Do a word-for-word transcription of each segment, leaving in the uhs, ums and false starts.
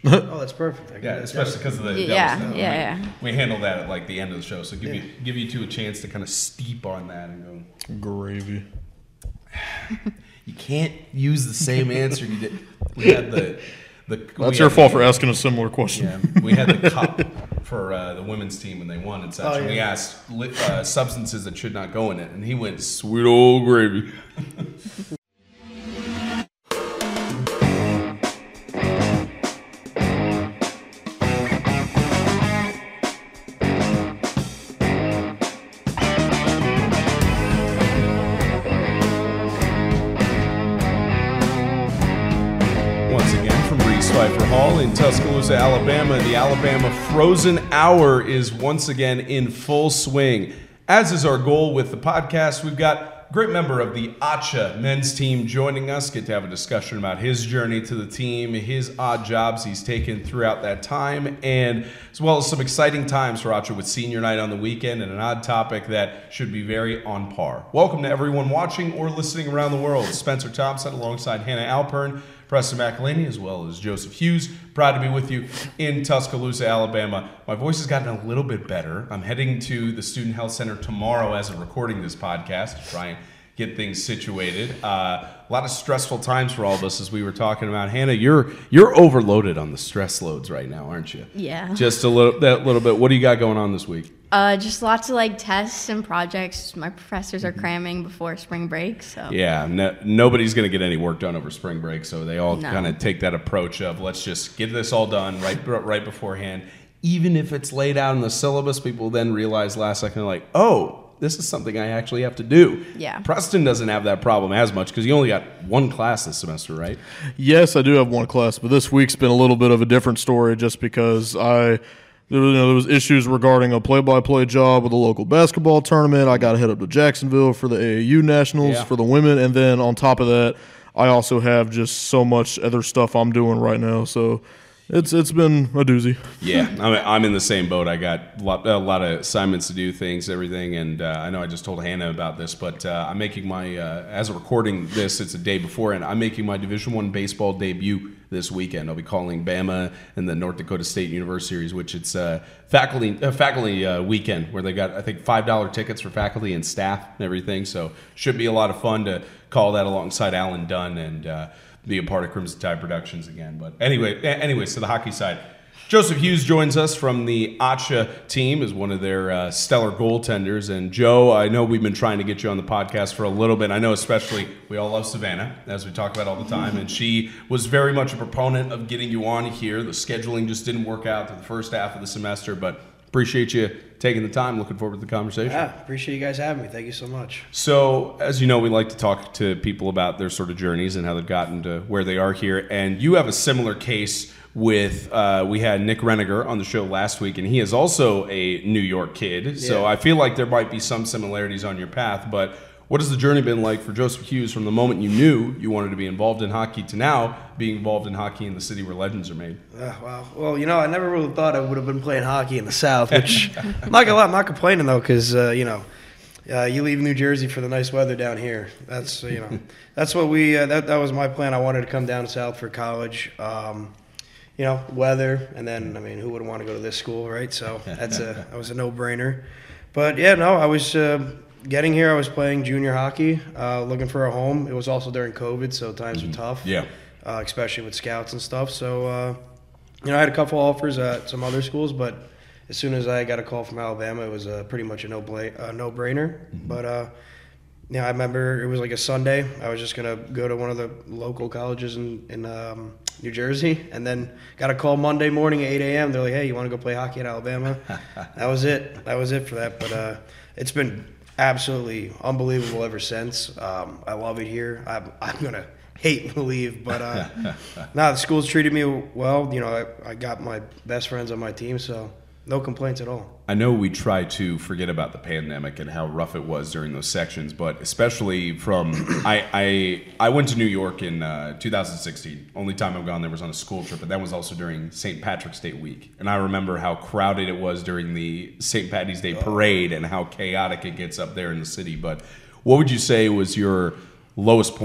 Oh, that's perfect. I Yeah, especially because of the Yeah, Devil's yeah, we, yeah. We handle that at like the end of the show, so give Yeah. you give you two a chance to kind of steep on that and go. Gravy. You can't use the same answer you did. We had the the. That's your fault for asking a similar question. Yeah, we had the cup for uh, the women's team when they won and such. Oh, And we yeah. asked li- uh, substances that should not go in it, and he went sweet old gravy. Once again from Reese Pfeiffer Hall in Tuscaloosa, Alabama, the Alabama Frozen Hour is once again in full swing. As is our goal with the podcast, we've got a great member of the A C H A men's team joining us. Get to have a discussion about his journey to the team, his odd jobs he's taken throughout that time, and as well as some exciting times for A C H A with senior night on the weekend and an odd topic that should be very on par. Welcome to everyone watching or listening around the world. Spencer Thompson alongside Hannah Alpern, Preston McElhaney, as well as Joseph Hughes. Proud to be with you in Tuscaloosa, Alabama. My voice has gotten a little bit better. I'm heading to the Student Health Center tomorrow as of recording this podcast to try and get things situated. Uh, a lot of stressful times for all of us, as we were talking about. Hannah, you're you're overloaded on the stress loads right now, aren't you? Yeah. Just a little that little bit. What do you got going on this week? Uh, just lots of like tests and projects. My professors are cramming before spring break, so Yeah, no, nobody's going to get any work done over spring break, so they all No. kind of take that approach of let's just get this all done right right beforehand. Even if it's laid out in the syllabus, people then realize last second, like, oh, this is something I actually have to do. Yeah. Preston doesn't have that problem as much because you only got one class this semester, right? Yes, I do have one class, but this week's been a little bit of a different story just because I, there was, you know, there was issues regarding a play-by-play job with a local basketball tournament. I got to head up to Jacksonville for the A A U Nationals Yeah. for the women, and then on top of that, I also have just so much other stuff I'm doing right now. So it's it's been a doozy. Yeah, I'm, I'm in the same boat. I got a lot, a lot of assignments to do, things, everything, and uh, I know I just told Hannah about this, but uh, I'm making my, uh, as of recording this, it's a day before, and I'm making my Division One baseball debut this weekend. I'll be calling Bama and the North Dakota State University Series, which it's a faculty uh, faculty uh, weekend where they got, I think, five dollar tickets for faculty and staff and everything, so should be a lot of fun to call that alongside Alan Dunn and uh, be a part of Crimson Tide Productions again. But anyway, anyways, to the hockey side. Joseph Hughes joins us from the A C H A team as one of their uh, stellar goaltenders. And Joe, I know we've been trying to get you on the podcast for a little bit. I know especially we all love Savannah, as we talk about all the time. And she was very much a proponent of getting you on here. The scheduling just didn't work out through the first half of the semester, but appreciate you taking the time. Looking forward to the conversation. Yeah, appreciate you guys having me. Thank you so much. So, as you know, we like to talk to people about their sort of journeys and how they've gotten to where they are here. And you have a similar case with, uh, we had Nick Reniger on the show last week, and he is also a New York kid. So Yeah. I feel like there might be some similarities on your path. But what has the journey been like for Joseph Hughes from the moment you knew you wanted to be involved in hockey to now being involved in hockey in the city where legends are made? Uh, wow. Well, you know, I never really thought I would have been playing hockey in the South, which I'm not gonna lie, I'm not complaining though, because uh, you know, uh, you leave New Jersey for the nice weather down here. That's uh, you know, that's what we. Uh, that that was my plan. I wanted to come down south for college. Um, you know, weather, and then I mean, who wouldn't want to go to this school, right? So that's a that was a no-brainer. But yeah, no, I was. Uh, Getting here, I was playing junior hockey, uh, looking for a home. It was also during COVID, so times were tough. Yeah. Uh, especially with scouts and stuff. So, uh, you know, I had a couple offers at some other schools, but as soon as I got a call from Alabama, it was uh, pretty much a no bla- uh, no-brainer. Mm-hmm. But, uh, yeah, I remember it was like a Sunday. I was just going to go to one of the local colleges in, in um, New Jersey, and then got a call Monday morning at eight a.m. They're like, hey, you want to go play hockey at Alabama? That was it. That was it for that. But uh, it's been absolutely unbelievable ever since. Um, I love it here. I'm, I'm going to hate to leave, but uh, no, the school's treated me well. You know, I, I got my best friends on my team, so no complaints at all. I know we try to forget about the pandemic and how rough it was during those sections, but especially from I I, I went to New York in uh, two thousand sixteen. Only time I've gone there was on a school trip, but that was also during Saint Patrick's Day week. And I remember how crowded it was during the Saint Patty's Day parade and how chaotic it gets up there in the city. But what would you say was your lowest point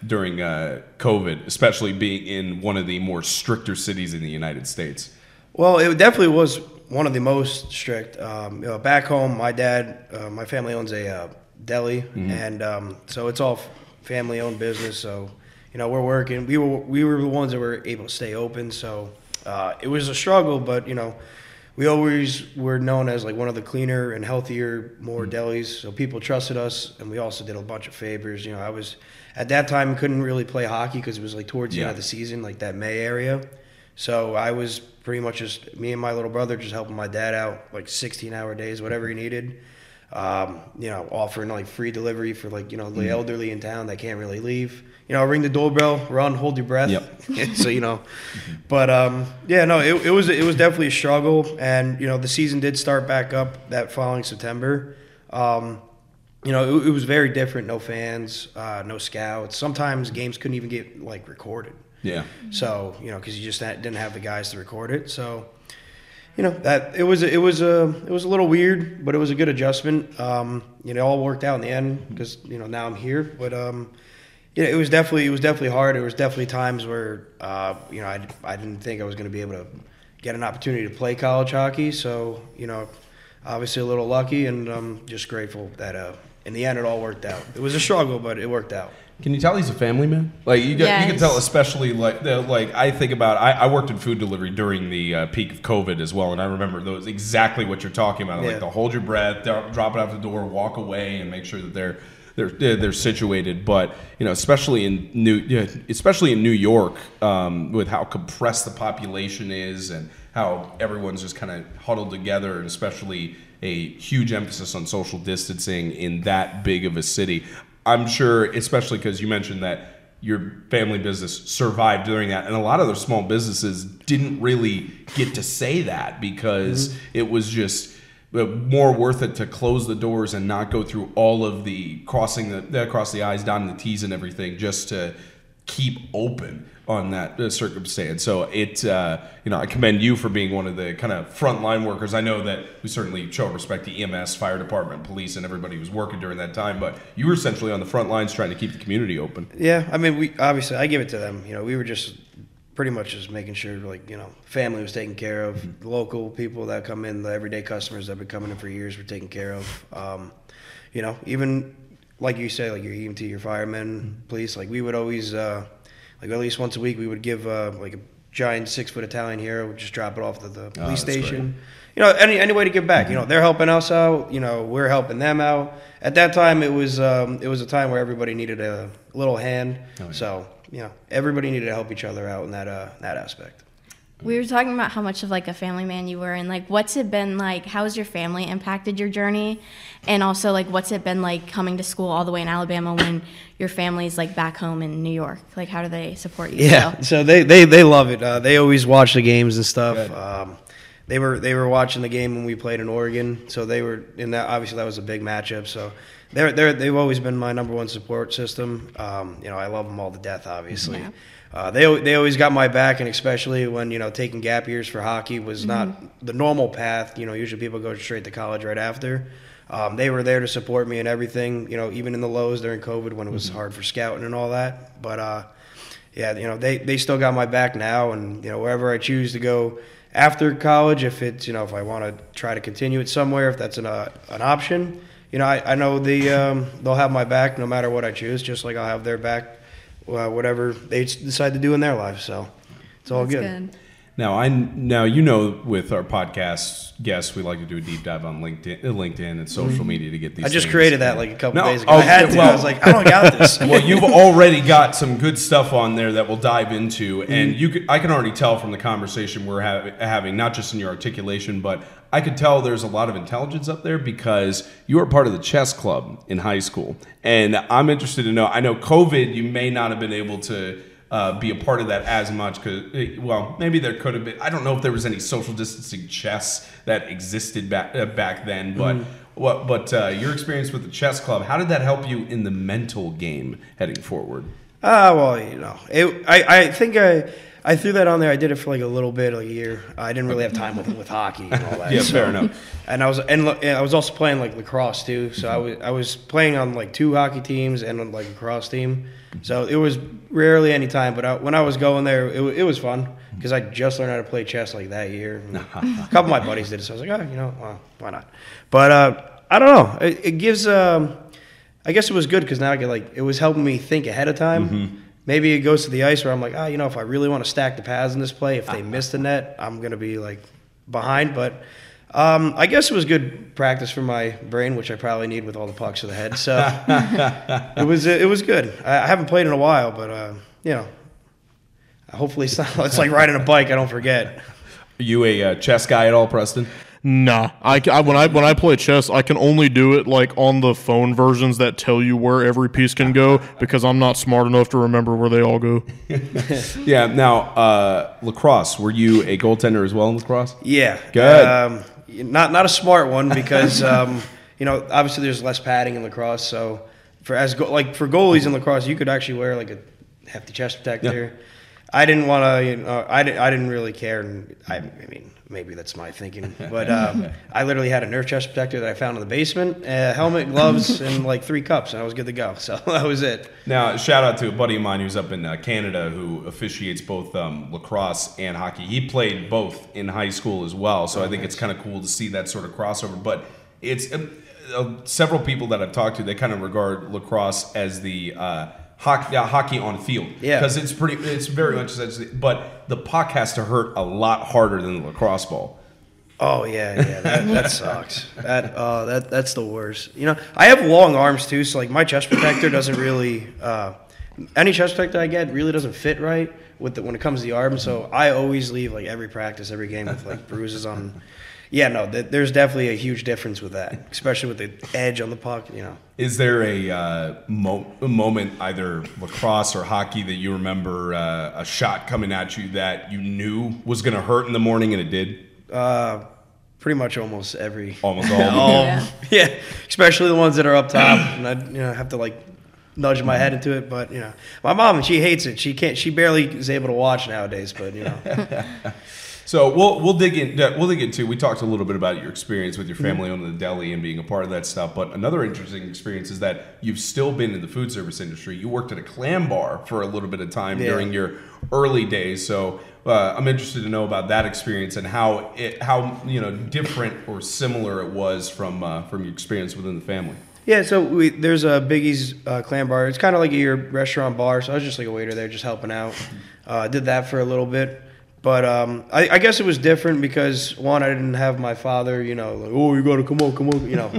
during uh, COVID, especially being in one of the more stricter cities in the United States? Well, it definitely was one of the most strict. Um, you know, back home, my dad, uh, my family owns a uh, deli, mm-hmm. and um, so it's all family-owned business. So, you know, we're working. We were we were the ones that were able to stay open. So uh, it was a struggle, but you know, we always were known as like one of the cleaner and healthier, more mm-hmm. delis. So people trusted us, and we also did a bunch of favors. You know, I was at that time couldn't really play hockey because it was like towards the yeah. end of the season, like that May area. So I was pretty much just me and my little brother just helping my dad out like sixteen hour days, whatever he needed. Um, you know, offering like free delivery for like, you know, the elderly in town that can't really leave. You know, ring the doorbell, run, hold your breath. Yep. So, you know, but um, yeah, no, it, it was it was definitely a struggle. And, you know, the season did start back up that following September. Um, you know, it, it was very different. No fans, uh, no scouts. Sometimes games couldn't even get like recorded. Yeah. So, you know, because you just didn't have the guys to record it. So, you know, that it was it was a it was a little weird, but it was a good adjustment. Um, you know, it all worked out in the end because you know now I'm here. But um, yeah, it was definitely it was definitely hard. There was definitely times where uh, you know I I didn't think I was going to be able to get an opportunity to play college hockey. So you know, obviously a little lucky, and I'm just grateful that uh, in the end it all worked out. It was a struggle, but it worked out. Can you tell he's a family man? Like you, got, yes. you can tell, especially like the, like I think about. I, I worked in food delivery during the uh, peak of COVID as well, and I remember those exactly what you're talking about. Like yeah. to hold your breath, drop it out the door, walk away, and make sure that they're they're they're situated. But you know, especially in New, especially in New York, um, with how compressed the population is and how everyone's just kind of huddled together, and especially a huge emphasis on social distancing in that big of a city. I'm sure, especially because you mentioned that your family business survived during that, and a lot of those small businesses didn't really get to say that because mm-hmm. it was just more worth it to close the doors and not go through all of the crossing the across the I's, dotting the T's, and everything just to keep open on that uh, circumstance. So it, uh, you know, I commend you for being one of the kind of frontline workers. I know that we certainly show respect to E M S, fire department, police, and everybody who was working during that time, but you were essentially on the front lines trying to keep the community open. Yeah, I mean, we obviously, I give it to them. You know, we were just pretty much just making sure, like, you know, family was taken care of. Mm-hmm. Local people that come in, the everyday customers that have been coming in for years were taken care of. Um, you know, even like you say, like your E M T, your firemen, mm-hmm. police, like we would always, uh, like at least once a week, we would give uh, like a giant six-foot Italian hero, we'd just drop it off at the police oh, station. Great. You know, any any way to give back. Mm-hmm. You know, they're helping us out. You know, we're helping them out. At that time, it was um, it was a time where everybody needed a little hand. Oh, yeah. So you know, everybody needed to help each other out in that uh, that aspect. We were talking about how much of like a family man you were, and like what's it been like? How has your family impacted your journey? And also like what's it been like coming to school all the way in Alabama when your family's like back home in New York? Like how do they support you? Yeah, still? so they, they, they love it. Uh, they always watch the games and stuff. Um, they were they were watching the game when we played in Oregon, so they were in that. Obviously, that was a big matchup. So they're they they've always been my number one support system. Um, you know, I love them all to death. Obviously. Yeah. Uh, they they always got my back, and especially when, you know, taking gap years for hockey was not mm-hmm. the normal path. You know, usually people go straight to college right after. Um, they were there to support me and everything, you know, even in the lows during COVID when it was mm-hmm. hard for scouting and all that. But, uh, yeah, you know, they, they still got my back now, and, you know, wherever I choose to go after college, if it's, you know, if I want to try to continue it somewhere, if that's an, uh, an option, you know, I, I know the um, they'll have my back no matter what I choose, just like I'll have their back. Uh, whatever they decide to do in their lives, so it's all good. good. Now, I now you know with our podcast guests, we like to do a deep dive on LinkedIn, LinkedIn and social mm-hmm. media to get these. I just things. created that like a couple no, days ago. oh, I had to. Well, I was like, I don't got this. Well, you've already got some good stuff on there that we'll dive into, and you could, I can already tell from the conversation we're ha- having, not just in your articulation, but I could tell there's a lot of intelligence up there because you were part of the chess club in high school. And I'm interested to know, I know COVID, you may not have been able to uh, be a part of that as much because, well, maybe there could have been. I don't know if there was any social distancing chess that existed back, uh, back then, but mm. what, but uh, your experience with the chess club, how did that help you in the mental game heading forward? Ah, uh, well, you know, it, I, I think I... I threw that on there. I did it for like a little bit, like a year. I didn't really have time with with hockey and all that. Yeah, so- fair enough. And I was and, lo- and I was also playing like lacrosse too. So I was I was playing on like two hockey teams and on, like a lacrosse team. So it was rarely any time. But I, when I was going there, it, wa- it was fun because I just learned how to play chess like that year. And a couple of my buddies did it, so I was like, oh, you know, well, why not? But uh, I don't know. It, it gives. Um, I guess it was good because now I get like it was helping me think ahead of time. Mm-hmm. Maybe it goes to the ice where I'm like, ah, you know, if I really want to stack the pads in this play, if they miss the net, I'm gonna be like behind. But um, I guess it was good practice for my brain, which I probably need with all the pucks to the head. So it was it was good. I, I haven't played in a while, but uh, you know, hopefully it's not. It's like riding a bike. I don't forget. Are you a uh, chess guy at all, Preston? Nah, I, ca- I when I when I play chess, I can only do it like on the phone versions that tell you where every piece can go because I'm not smart enough to remember where they all go. Yeah. Now, uh, lacrosse. Were you a goaltender as well in lacrosse? Yeah, Good. Um, not not a smart one because um, you know obviously there's less padding in lacrosse. So for as go, like for goalies in lacrosse, you could actually wear like a hefty chest protector. I didn't want to. You know, I didn't. I didn't really care. And I, I mean, maybe that's my thinking. But um, I literally had a Nerf chest protector that I found in the basement, a helmet, gloves, and like three cups, and I was good to go. So that was it. Now, shout out to a buddy of mine who's up in uh, Canada who officiates both um, lacrosse and hockey. He played both in high school as well, so I think it's kind of cool to see that sort of crossover. But it's um, uh, several people that I've talked to, they kind of regard lacrosse as the uh, hockey, uh, hockey on field. Yeah. Because it's pretty, it's very much essentially, but the puck has to hurt a lot harder than the lacrosse ball. Oh yeah, yeah, that, that sucks. That uh, that that's the worst. You know, I have long arms too, so like my chest protector doesn't really. Uh, any chest protector I get really doesn't fit right with the, when it comes to the arm. So I always leave like every practice, every game with like bruises on. Yeah, no, th- there's definitely a huge difference with that, especially with the edge on the puck. You know. Is there a, uh, mo- a moment, either lacrosse or hockey, that you remember uh, a shot coming at you that you knew was going to hurt in the morning and it did? Uh, pretty much almost every. Almost all of them. Oh, Yeah. yeah, especially the ones that are up top, and I you know have to like nudge my head into it. But you know, my mom, she hates it. She can't. She barely is able to watch nowadays. But you know, So we'll we'll dig in. We'll dig into. We talked a little bit about your experience with your family owning the deli and being a part of that stuff. But another interesting experience is that you've still been in the food service industry. You worked at a clam bar for a little bit of time Yeah. during your early days. So uh, I'm interested to know about that experience and how it how you know different or similar it was from uh, from your experience within the family. yeah. So we, there's a Biggie's uh, Clam Bar. It's kind of like a your restaurant bar. So I was just like a waiter there, just helping out. Uh, did that for a little bit. But um, I, I guess it was different because, one, I didn't have my father, you know, like, oh, you got to come on, come on, you know,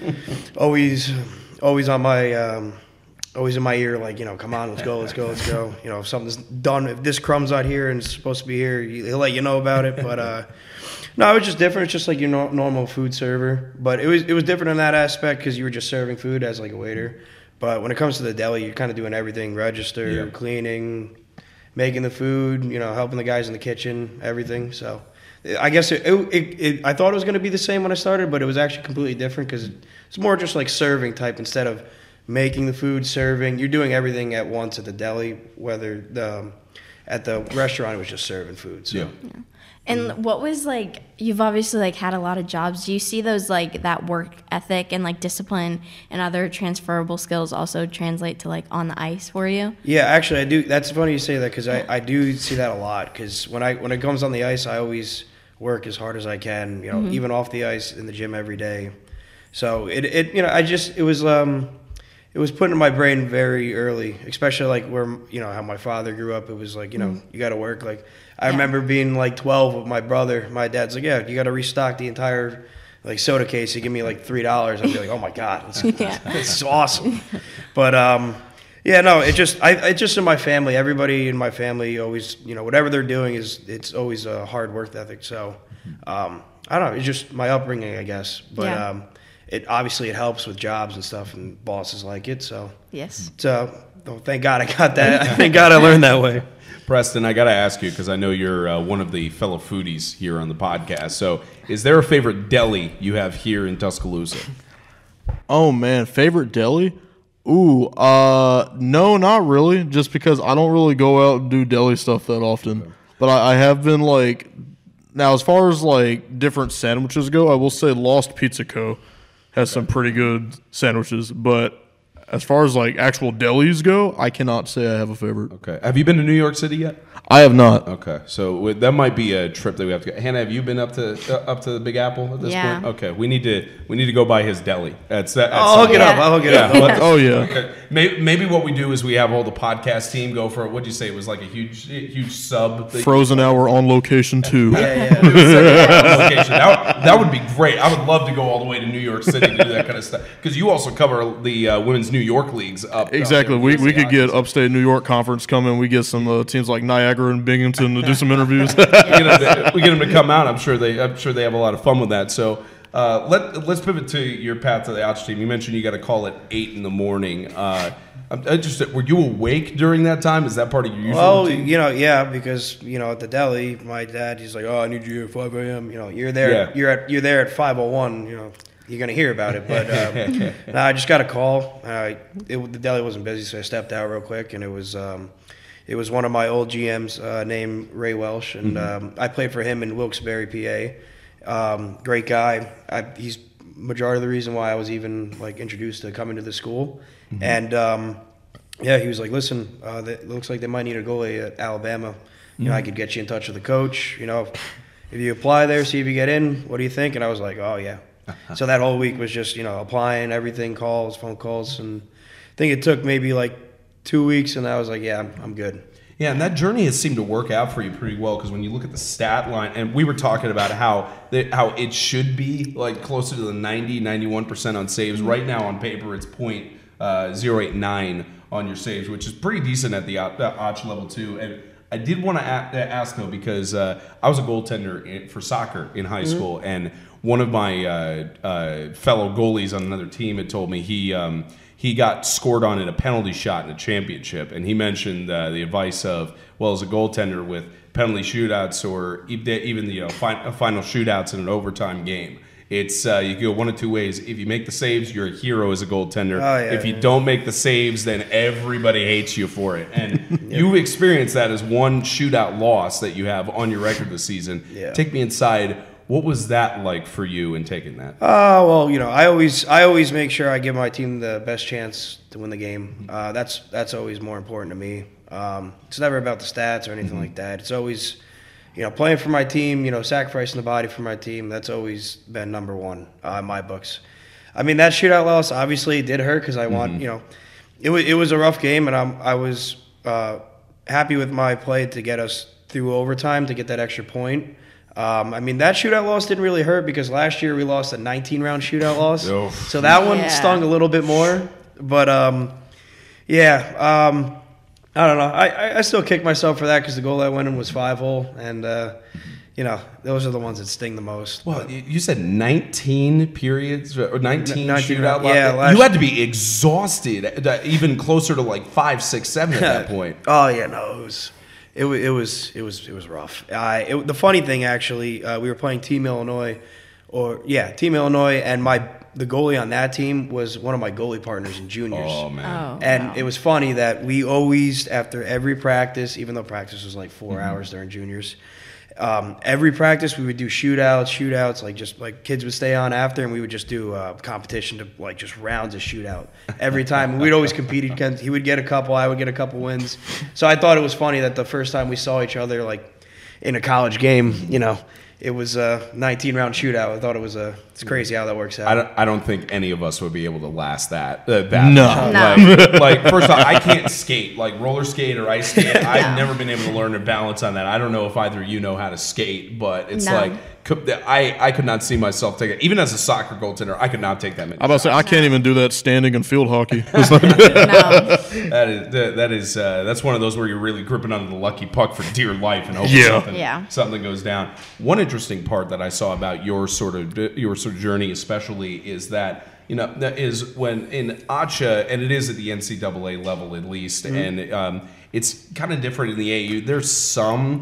always always on my, um, always in my ear, like, you know, come on, let's go, let's go, let's go. You know, if something's done, if this crumb's out here and it's supposed to be here, he'll let you know about it. But uh, no, it was just different. It's just like your no- normal food server. But it was it was different in that aspect because you were just serving food as like a waiter. But when it comes to the deli, you're kind of doing everything, register, Yeah. cleaning, making the food, you know, helping the guys in the kitchen, everything. So I guess it, it, it, it I thought it was going to be the same when I started, but it was actually completely different because it's more just like serving type instead of making the food, serving. You're doing everything at once at the deli, whether the um, at the restaurant it was just serving food. So. Yeah. And what was like, you've obviously like had a lot of jobs. Do you see those like that work ethic and like discipline and other transferable skills also translate to like on the ice for you? Yeah, actually, I do. That's funny you say that because I, I do see that a lot. Because when I when it comes on the ice, I always work as hard as I can. You know, even off the ice in the gym every day. So it, it you know I just it was um it was put in my brain very early, especially like where you know how my father grew up. It was like you know you got to work. Like I Yeah. remember being like twelve with my brother. My dad's like, yeah, you got to restock the entire like soda case. He give me like three dollars. I'd be like, oh my god, that's, Yeah. it's awesome. But um. Yeah, no, it just I it's just in my family. Everybody in my family always, you know, whatever they're doing is it's always a hard work ethic. So, um, I don't know. It's just my upbringing, I guess. But Yeah. um, it obviously it helps with jobs and stuff, and bosses like it. So, Yes. so oh, thank God I got that. Thank God I learned that way. Preston, I got to ask you because I know you're uh, one of the fellow foodies here on the podcast. So, is there a favorite deli you have here in Tuscaloosa? Oh man, favorite deli? Ooh, uh, no, not really. Just because I don't really go out and do deli stuff that often. Okay. But I, I have been like, now as far as like different sandwiches go, I will say Lost Pizza Co. has okay. some pretty good sandwiches. But as far as like actual delis go, I cannot say I have a favorite. Okay. Have you been to New York City yet? I have not. Okay, so that might be a trip that we have to go. Hannah, have you been up to uh, up to the Big Apple at this yeah. point? Okay, we need to we need to go by his deli. That's that. That's I'll hook it up. I'll hook it yeah. up. Oh yeah. Okay. Maybe, maybe what we do is we have all the podcast team go for, what'd you say, it was like a huge huge sub thing. Frozen hour on location too. yeah, yeah. on location. That, that would be great. I would love to go all the way to New York City to do that kind of stuff, because you also cover the uh, women's New York leagues up. Exactly. Up we we could get upstate New York conference coming. We get some uh, teams like Niagara and Binghamton to do some interviews. we, get to, we get them to come out. I'm sure they I'm sure they have a lot of fun with that. So uh, let let's pivot to your path to the Ouch team. You mentioned you got a call at eight in the morning. Uh, I'm interested. Were you awake during that time? Is that part of your usual Well, routine? you know, yeah, because you know at the deli, my dad, he's like, "Oh, I need you at five a.m." You know, you're there. Yeah. You're at you're there at five oh one. You know, you're gonna hear about it. But um, no, I just got a call. Uh, it, the deli wasn't busy, so I stepped out real quick, and it was. Um, It was one of my old G Ms uh, named Ray Welsh, and mm-hmm. um, I played for him in Wilkes-Barre, P A. Um, great guy. I, he's majority of the reason why I was even like introduced to coming to the school. Mm-hmm. And um, yeah, he was like, "Listen, uh, it looks like they might need a goalie at Alabama. Mm-hmm. You know, I could get you in touch with the coach. You know, if, if you apply there, see if you get in. What do you think?" And I was like, "Oh yeah." So that whole week was just you know applying, everything, calls, phone calls, and I think it took maybe like two weeks, and I was like, yeah, I'm, I'm good. Yeah, and that journey has seemed to work out for you pretty well, because when you look at the stat line, and we were talking about how the, how it should be like closer to the ninety, ninety-one percent on saves. Right now on paper, it's point zero eight nine on your saves, which is pretty decent at the Otch level too. And I did want to ask though, because uh, I was a goaltender for soccer in high mm-hmm. school, and one of my uh, uh, fellow goalies on another team had told me he um, he got scored on in a penalty shot in a championship, and he mentioned uh, the advice of, well, as a goaltender with penalty shootouts or even the you know, fi- final shootouts in an overtime game, it's uh, you go one of two ways. If you make the saves, you're a hero as a goaltender. Oh, yeah, if you yeah. don't make the saves, then everybody hates you for it. And yep. you've experienced that as one shootout loss that you have on your record this season. Yeah. Take me inside. What was that like for you in taking that? Uh, well, you know, I always I always make sure I give my team the best chance to win the game. Uh, that's that's always more important to me. Um, it's never about the stats or anything mm-hmm. like that. It's always, you know, playing for my team, you know, sacrificing the body for my team. That's always been number one uh, in my books. I mean, that shootout loss obviously did hurt because I want, mm-hmm. you know, it was it was a rough game, and I'm I was uh, happy with my play to get us through overtime to get that extra point. Um, I mean, that shootout loss didn't really hurt because last year we lost a nineteen-round shootout loss. Oh. So that one yeah. stung a little bit more. But, um, yeah, um, I don't know. I, I still kick myself for that because the goal I went in was five-hole. And, uh, you know, those are the ones that sting the most. Well, you said nineteen periods or nineteen, nineteen shootout losses. Yeah, last you had to be exhausted, even closer to like five, six, seven at that point. Oh, yeah, no, it was... It was it was it was it was rough. Uh, it, the funny thing, actually, uh, we were playing Team Illinois, or yeah, Team Illinois, and my the goalie on that team was one of my goalie partners in juniors. Oh man! Oh, and wow. it was funny that we always, after every practice, even though practice was like four mm-hmm. hours during juniors, um, every practice we would do shootouts, shootouts, like just like kids would stay on after, and we would just do uh, competition to like just rounds of shootout every time. And we'd always compete against. He would get a couple, I would get a couple wins. So I thought it was funny that the first time we saw each other, like in a college game, you know, it was a nineteen-round shootout. I thought it was a. It's crazy how that works out. I don't. I don't think any of us would be able to last that. Uh, that no. no. Like, like first off, I can't skate like roller skate or ice skate. I've never been able to learn to balance on that. I don't know if either of you know how to skate, but it's no. like I. I could not see myself take it. Even as a soccer goaltender, I could not take that many. I'm about to say I can't even do that standing in field hockey. no. That is that, that is uh, that's one of those where you're really gripping onto the lucky puck for dear life and hoping yeah. something Yeah. something goes down. One interesting part that I saw about your sort of your sort of journey, especially, is that you know that is when in Acha, and it is at the N C double A level at least, mm-hmm. and um, it's kind of different in the A A U. There's some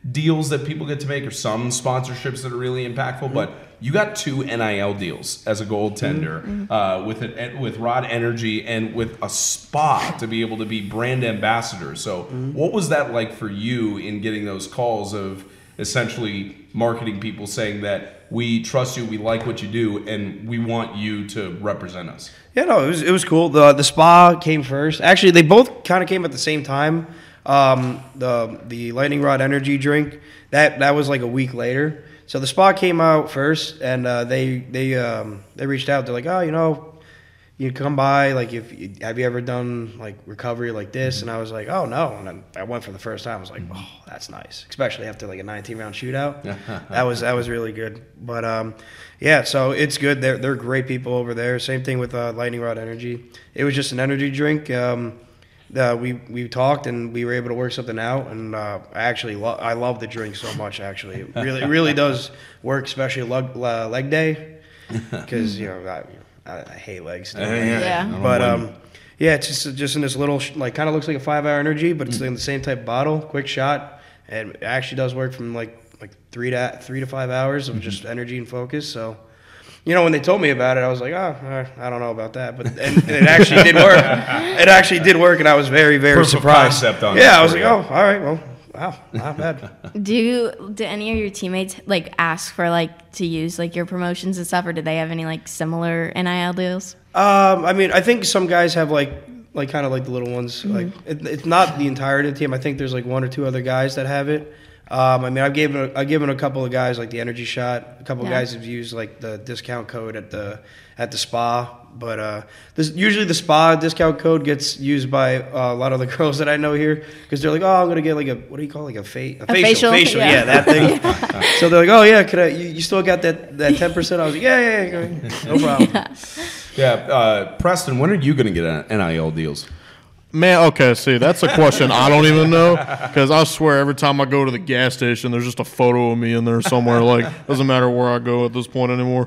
deals that people get to make or some sponsorships that are really impactful, mm-hmm. but you got two N I L deals as a goaltender mm-hmm. uh, with it with Rod Energy and with a spa to be able to be brand ambassador. So mm-hmm. what was that like for you in getting those calls of essentially marketing people saying that we trust you, we like what you do, and we want you to represent us? Yeah, no, it was it was cool. The the spa came first. Actually, they both kind of came at the same time. Um, the the Lightning Rod Energy drink that that was like a week later. So the spa came out first, and uh, they they um, they reached out. They're like, oh, you know, you come by. Like, if have you ever done like recovery like this? And I was like, oh no. And then I went for the first time. I was like, oh, that's nice, especially after like a nineteen round shootout. that was that was really good. But um, yeah, so it's good. They're they're great people over there. Same thing with uh, Lightning Rod Energy. It was just an energy drink. Um, Uh, we we talked and we were able to work something out, and uh, I actually lo- I love the drink so much. Actually, it really it really does work, especially leg, uh, leg day, because you know I, I, I hate legs. Uh, yeah, yeah. But um, yeah, it's just just in this little sh- like kind of looks like a five hour energy, but it's mm. in the same type bottle, quick shot, and it actually does work from like like three to three to five hours of mm-hmm. just energy and focus. So. You know, when they told me about it, I was like, oh, I don't know about that. But and, and it actually did work. It actually did work, and I was very, very Proof surprised. Of concept on yeah, I was like, oh, all right, well, wow, not bad. Do you, do any of your teammates like ask for like to use like your promotions and stuff, or did they have any like similar N I L deals? Um, I mean, I think some guys have like like kind of like the little ones. Mm-hmm. Like it, it's not the entirety of the team. I think there's like one or two other guys that have it. Um, I mean, I've given a, I've given a couple of guys like the Energy Shot. A couple yeah. of guys have used like the discount code at the at the spa. But uh, this, usually the spa discount code gets used by uh, a lot of the girls that I know here because they're like, oh, I'm gonna get like a what do you call it? like a, fa- a, a facial, facial, facial, yeah, yeah that thing. yeah. So they're like, oh yeah, could I? You, you still got that that ten percent? I was like, yeah, yeah, yeah, no problem. yeah. yeah uh, Preston, when are you gonna get N I L deals? Man, okay, see, that's a question I don't even know because I swear every time I go to the gas station, there's just a photo of me in there somewhere. Like, doesn't matter where I go at this point anymore.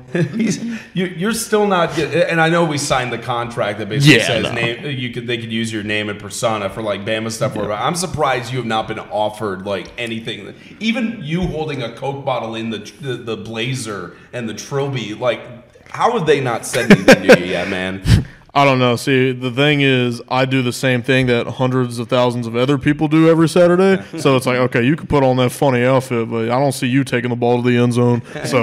You're still not, and I know we signed the contract that basically yeah, says no. name. You could they could use your name and persona for like Bama stuff. Yeah. I'm surprised you have not been offered like anything. Even you holding a Coke bottle in the the, the blazer and the trilby, like how have they not said anything to you yet, man? I don't know. See, the thing is, I do the same thing that hundreds of thousands of other people do every Saturday. So it's like, okay, you can put on that funny outfit, but I don't see you taking the ball to the end zone. So,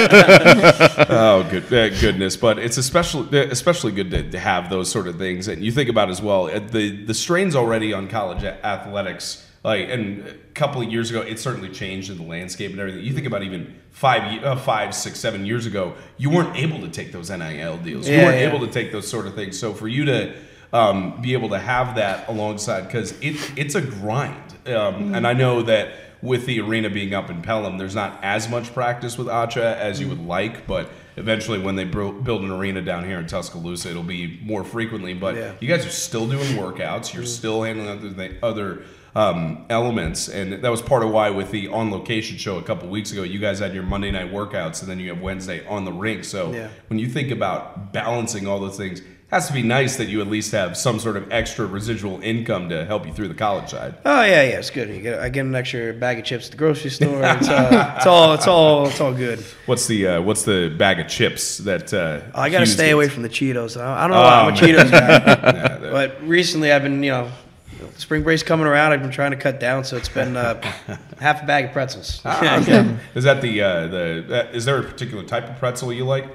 oh, good uh, goodness! But it's especially especially good to, to have those sort of things. And you think about as well the the strains already on college athletics. Like, and a couple of years ago, it certainly changed in the landscape and everything. You think about even five, uh, five, six, seven years ago, you weren't able to take those N I L deals. Yeah, you weren't yeah. able to take those sort of things. So for you to um, be able to have that alongside, because it, it's a grind. Um, mm-hmm. And I know that with the arena being up in Pelham, there's not as much practice with A C H A as you would like, but eventually when they build an arena down here in Tuscaloosa, it'll be more frequently. But yeah. you guys are still doing workouts. You're mm-hmm. still handling other th- other um, elements, and that was part of why with the On Location show a couple weeks ago, you guys had your Monday night workouts, and then you have Wednesday on the rink. So yeah. when you think about balancing all those things, it has to be nice that you at least have some sort of extra residual income to help you through the college side. Oh yeah, yeah, it's good. You get, I get an extra bag of chips at the grocery store. It's, uh, it's all, it's all, it's all good. What's the uh, what's the bag of chips that? Uh, oh, I got to Hughes stay gets? away from the Cheetos. I don't know Oh, why I'm a man. Cheetos guy, Yeah, that- but recently I've been, you know, spring break's coming around. I've been trying to cut down, so it's been uh, half a bag of pretzels. Ah, okay. Is that the uh, the? Uh, is there a particular type of pretzel you like?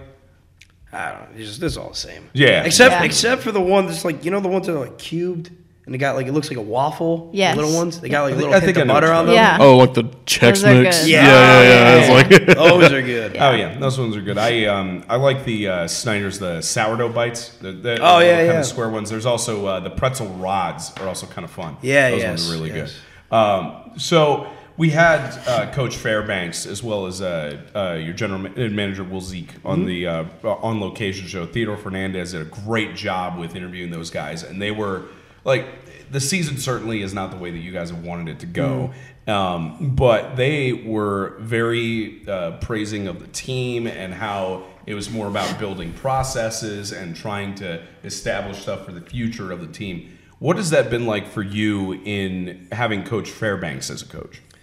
I don't know. It's just, it's all the same. Yeah. Except Yeah. except for the one that's like, you know, the ones that are like cubed and they got like, it looks like a waffle. The Yes. little ones. They got like a I think- little I hint think I of know butter which on one. them. Yeah. oh, like the Chex Those are Mix. good. Yeah, yeah, yeah. yeah. It's like Those are good. Oh yeah, those ones are good. I um I like the uh, Snyder's the sourdough bites. The, the Oh, the yeah, kind yeah. of square ones. There's also uh, the pretzel rods are also kind of fun. Yeah, those yes, ones are really yes. good. Um, so we had uh, Coach Fairbanks as well as uh, uh, your general ma- manager Will Zeke on Mm-hmm. the uh, On Location show. Theodore Fernandez did a great job with interviewing those guys, and they were like, the season certainly is not the way that you guys have wanted it to go. Mm. Um, but they were very uh, praising of the team and how it was more about building processes and trying to establish stuff for the future of the team. What has that been like for you in having Coach Fairbanks as a coach?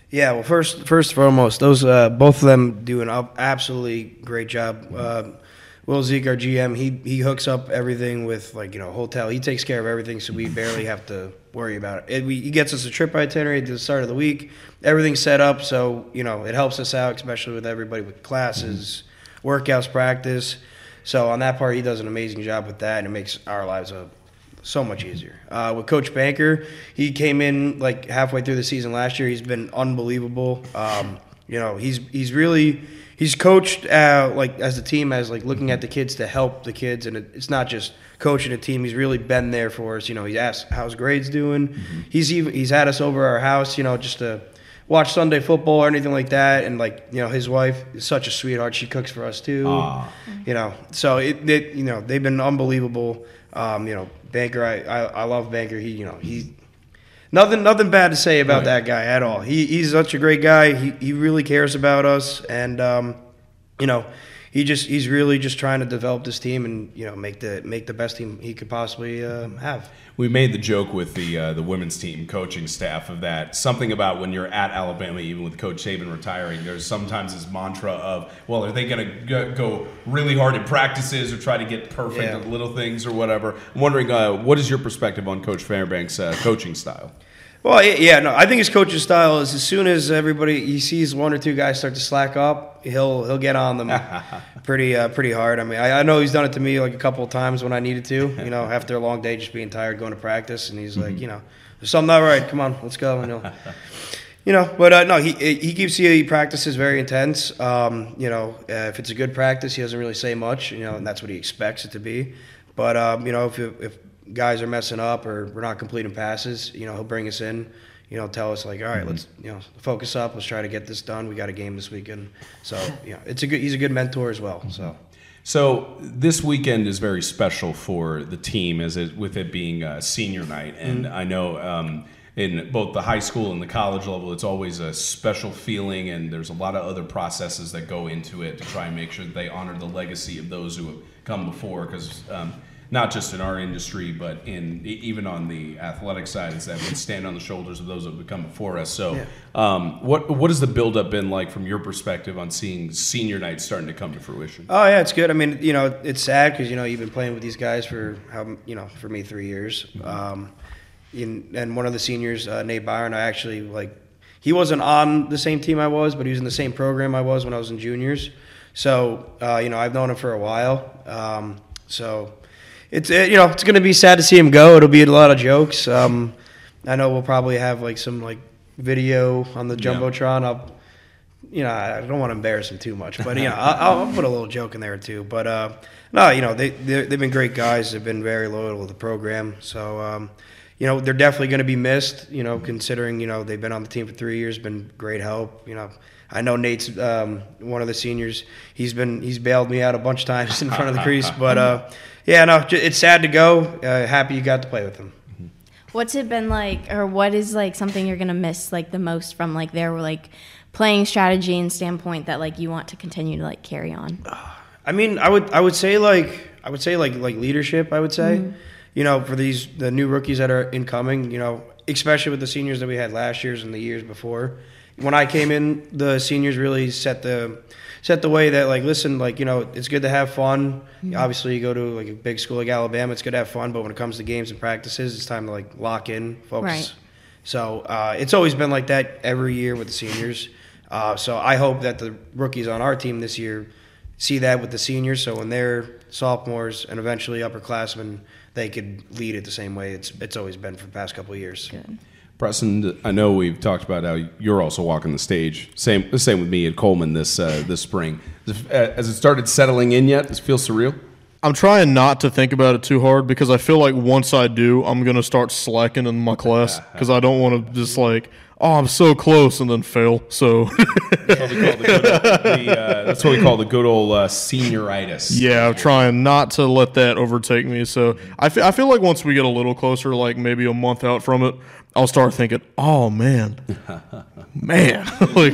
Yeah, well, first, first and foremost, those uh, both of them do an ab- absolutely great job. Uh, Will Zeke, our G M, he he hooks up everything with like you know hotel. He takes care of everything, so we barely have to worry about it. it we, he gets us a trip itinerary at the start of the week. Everything's set up, so you know it helps us out, especially with everybody with classes, workouts, practice. So on that part, he does an amazing job with that, and it makes our lives a so much easier. Uh, with Coach Banker, he came in like halfway through the season last year. He's been unbelievable. Um, you know, he's he's really he's coached uh, like as a team as like looking at the kids to help the kids, and it, it's not just coaching a team. He's really been there for us. You know, he's asked how's grades doing. Mm-hmm. He's even he's had us over our house. You know, just to watch Sunday football or anything like that. And like you know, his wife is such a sweetheart. She cooks for us too. Aww. You know, so it, it you know they've been unbelievable. Um, you know. Banker, I, I, I love Banker. He, you know, he nothing nothing bad to say about right. that guy at all. He he's such a great guy. He he really cares about us, and um, you know, he just he's really just trying to develop this team and you know make the make the best team he could possibly uh, have. We made the joke with the uh, the women's team coaching staff of that something about when you're at Alabama, even with Coach Saban retiring, there's sometimes this mantra of, well, are they going to go really hard in practices or try to get perfect yeah. at little things or whatever? I'm wondering, uh, what is your perspective on Coach Fairbank's uh, coaching style? Well, yeah, no, I think his coaching style is as soon as everybody he sees one or two guys start to slack up, he'll he'll get on them pretty uh, pretty hard. I mean, I, I know he's done it to me like a couple of times when I needed to. You know, after a long day, just being tired, going to practice, and he's like, mm-hmm. you know, there's something not right. Come on, let's go. And he'll, you know, but uh, no, he he keeps he practices very intense. Um, you know, uh, if it's a good practice, he doesn't really say much. You know, and that's what he expects it to be. But um, you know, if if guys are messing up or we're not completing passes, you know, he'll bring us in, you know, tell us like, all right, mm-hmm. let's, you know, focus up. Let's try to get this done. We got a game this weekend. So, you know, it's a good, he's a good mentor as well. So, so this weekend is very special for the team as it, with it being a senior night. And mm-hmm. I know, um, in both the high school and the college level, it's always a special feeling, and there's a lot of other processes that go into it to try and make sure that they honor the legacy of those who have come before. Because, um, not just in our industry, but in even on the athletic side, is that we stand on the shoulders of those that have come before us. So, yeah. um, what what has the buildup been like from your perspective on seeing senior night starting to come to fruition? Oh yeah, it's good. I mean, you know, it's sad because you know you've been playing with these guys for how you know for me three years, mm-hmm. um, in, and one of the seniors, uh, Nate Byron, I actually like. He wasn't on the same team I was, but he was in the same program I was when I was in juniors. So, uh, you know, I've known him for a while. Um, so. It's you know it's gonna be sad to see him go. It'll be a lot of jokes. Um, I know we'll probably have like some like video on the jumbotron. Yeah. I'll, you know, I don't want to embarrass him too much, but you know, I'll, I'll put a little joke in there too. But uh, no, you know, they they've been great guys. They've been very loyal to the program. So um, you know, they're definitely going to be missed. You know, considering you know they've been on the team for three years, been great help. You know. I know Nate's um, one of the seniors. He's been he's bailed me out a bunch of times in front of the crease, but uh, yeah, no, it's sad to go. Uh, happy you got to play with him. What's it been like, or what is like something you're gonna miss like the most from like their like playing strategy and standpoint that like you want to continue to like carry on? I mean, I would I would say like I would say like like leadership. I would say, mm-hmm. you know, for these the new rookies that are incoming, you know, especially with the seniors that we had last year's and the years before. When I came in, the seniors really set the set the way that like, listen, like you know, it's good to have fun. Mm-hmm. Obviously, you go to like a big school like Alabama, it's good to have fun. But when it comes to games and practices, it's time to like lock in, focus. Right. So uh, it's always been like that every year with the seniors. Uh, so I hope that the rookies on our team this year see that with the seniors. So when they're sophomores and eventually upperclassmen, they could lead it the same way it's it's always been for the past couple of years. Good. Preston, I know we've talked about how you're also walking the stage. Same, same with me at Coleman this uh, this spring. Has it started settling in yet? Does it feel surreal? I'm trying not to think about it too hard because I feel like once I do, I'm gonna start slacking in my class because I don't want to just like, oh, I'm so close and then fail. So that's what we call the good old, the, uh, that's what we call the good old uh, senioritis. Yeah, I'm trying not to let that overtake me. So I feel, I feel like once we get a little closer, like maybe a month out from it, I'll start thinking, oh, man, man. Like,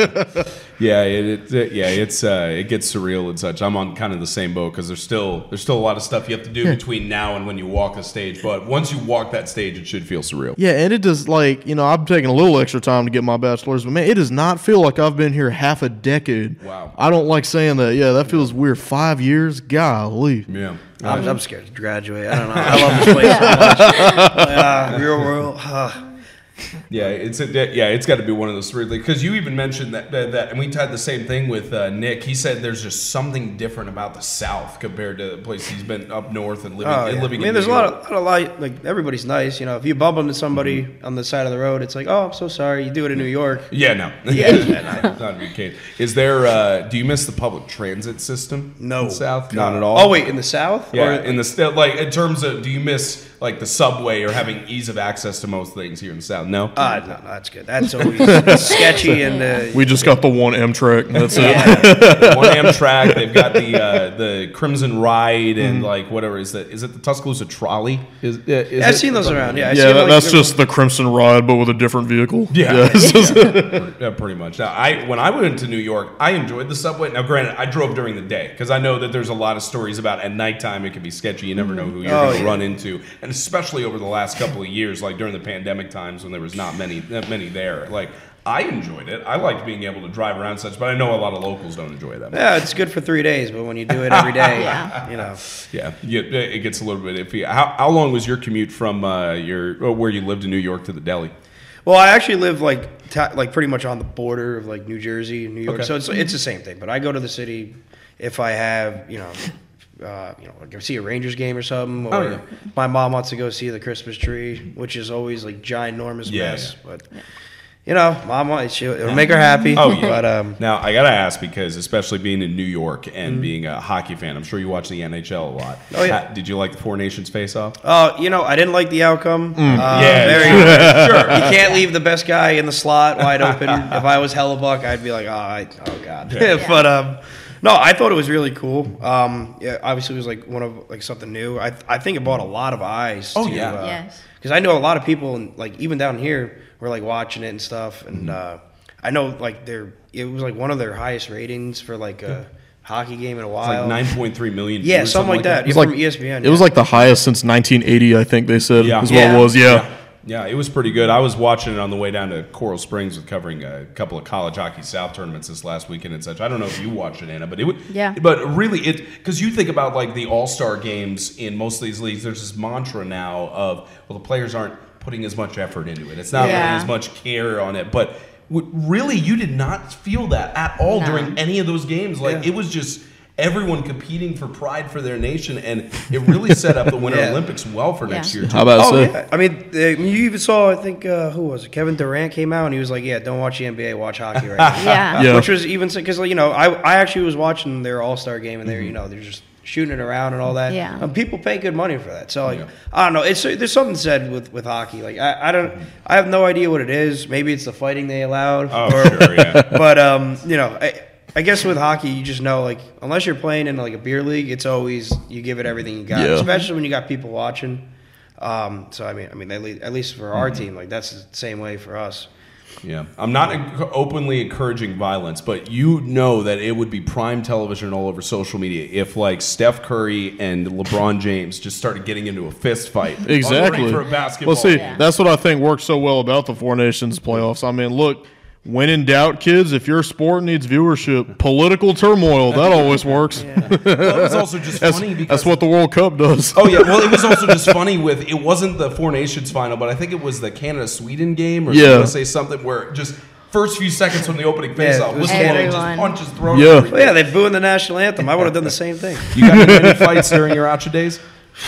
Yeah, it, it yeah it's uh, it gets surreal and such. I'm on kind of the same boat because there's still there's still a lot of stuff you have to do between now and when you walk the stage. But once you walk that stage, it should feel surreal. yeah, and it does, like, you know, I'm taking a little extra time to get my bachelor's, but man, it does not feel like I've been here half a decade. Wow. I don't like saying that. Yeah, that feels weird. Five years? Golly. Yeah. I'm, I'm scared to graduate. I don't know. I love this place so much. Uh, real world. Uh, Yeah, it's a, yeah, it's got to be one of those weird things because you even mentioned that, that that and we had the same thing with uh, Nick. He said there's just something different about the South compared to the place he's been up north and living. Oh, and yeah. living I mean, in there's a New lot York. of, lot of light. Like everybody's nice, you know. If you bump into somebody Mm-hmm. on the side of the road, it's like, oh, I'm so sorry. You do it in New York. Yeah, no, Yeah. not, not a big case. Is there? Uh, do you miss the public transit system? No. in the South, God. not at all. Oh wait, in the South? Yeah, Or, in the st- like in terms of, do you miss like the subway or having ease of access to most things here in the South? No. uh, no, no, that's good. That's always sketchy and uh, We just got the one Amtrak, and that's it. yeah. One Amtrak. They've got the uh, the Crimson Ride and like whatever is that? Is it the Tuscaloosa Trolley? Is, is Yeah, I've it? seen those around. Yeah, I see Yeah, them, that, like, that's they're- just the Crimson Ride, but with a different vehicle. Yeah. it's just- Yeah, pretty much. Now, I when I went to New York, I enjoyed the subway. Now, granted, I drove during the day because I know that there's a lot of stories about at nighttime it can be sketchy. You never know who you're Oh, going to yeah. run into, and especially over the last couple of years, like during the pandemic times when there was not many not many there. Like I enjoyed it. I liked being able to drive around such, but I know a lot of locals don't enjoy that. Yeah, it's good for three days, but when you do it every day, Yeah. you know. Yeah, you, it gets a little bit iffy. How, how long was your commute from uh, your or where you lived in New York to the deli? Well, I actually live like ta- like pretty much on the border of like New Jersey and New York, Okay. so it's it's the same thing. But I go to the city if I have you know. Uh, you know, like go see a Rangers game or something, or Oh, yeah. my mom wants to go see the Christmas tree, which is always like ginormous Yeah, mess. yeah. But you know, mom, wants- she'll, it'll make her happy. Oh, yeah. But um, Now, I got to ask because, especially being in New York Mm-hmm. and being a hockey fan, I'm sure you watch the N H L a lot. Oh, yeah. Ha- Did you like the Four Nations face-off? uh, you know, I didn't like the outcome. Uh, Yeah, very, sure. You can't leave the best guy in the slot wide open. If I was Hellebuck, I'd be like, oh, I, oh god. Yeah. But um, no, I thought it was really cool. Um, yeah, obviously it was like one of like something new. I I think it brought a lot of eyes. Oh, to, yeah. uh, Yes. Because I know a lot of people, and like even down here, were like watching it and stuff. And Mm-hmm. uh, I know like their it was like one of their highest ratings for like a hockey game in a It's while. like nine point three million. yeah, viewers, something like that. It was Yeah, like- from E S P N. It was yeah. like the highest since nineteen eighty, I think they said, Yeah. is what Yeah. it was. Yeah. Yeah. Yeah, it was pretty good. I was watching it on the way down to Coral Springs with covering a couple of college hockey South tournaments this last weekend and such. I don't know if you watched it, Anna, but it would. Yeah. But really, it because you think about like the All Star games in most of these leagues. There's this mantra now of well, the players aren't putting as much effort into it. It's not Yeah. putting as much care on it. But w- really, you did not feel that at all No. during any of those games. Like Yeah. it was just. Everyone competing for pride for their nation, and it really set up the Winter Yeah. Olympics well for next Yeah. year. Too. How about Oh say? yeah, I mean, uh, you even saw. I think uh, who was it? Kevin Durant came out and he was like, "Yeah, don't watch the N B A, watch hockey right now." Yeah. Yeah. Which was even because you know I I actually was watching their All Star game and they're you know they're just shooting it around and all that. Yeah. And people pay good money for that. So like Yeah. I don't know. It's there's something said with with hockey. Like I, I don't I have no idea what it is. Maybe it's the fighting they allowed. Oh, or- sure, yeah. But um, you know. I, I guess with hockey, you just know, like, unless you're playing in like a beer league, it's always you give it everything you got, Yeah. especially when you got people watching. Um, so I mean, I mean, at least, at least for our team, like that's the same way for us. Yeah, I'm not enc- openly encouraging violence, but you know that it would be prime television all over social media if, like, Steph Curry and LeBron James just started getting into a fist fight. on the ring Exactly. For a basketball. Well, see, Yeah. that's what I think works so well about the Four Nations playoffs. I mean, look, when in doubt, kids, if your sport needs viewership, political turmoil, that always works. Well, it was also just That's, funny because that's what the World Cup does. Oh yeah, well it was also just funny with it wasn't the Four Nations final, but I think it was the Canada Sweden game or Yeah. yeah. say something where just first few seconds from the opening face-off, it was whistle blowing, just Everyone. punches thrown. Yeah. everything. Well, yeah, they booing the national anthem. I would have done the same thing. You got into any fights during your Acha days?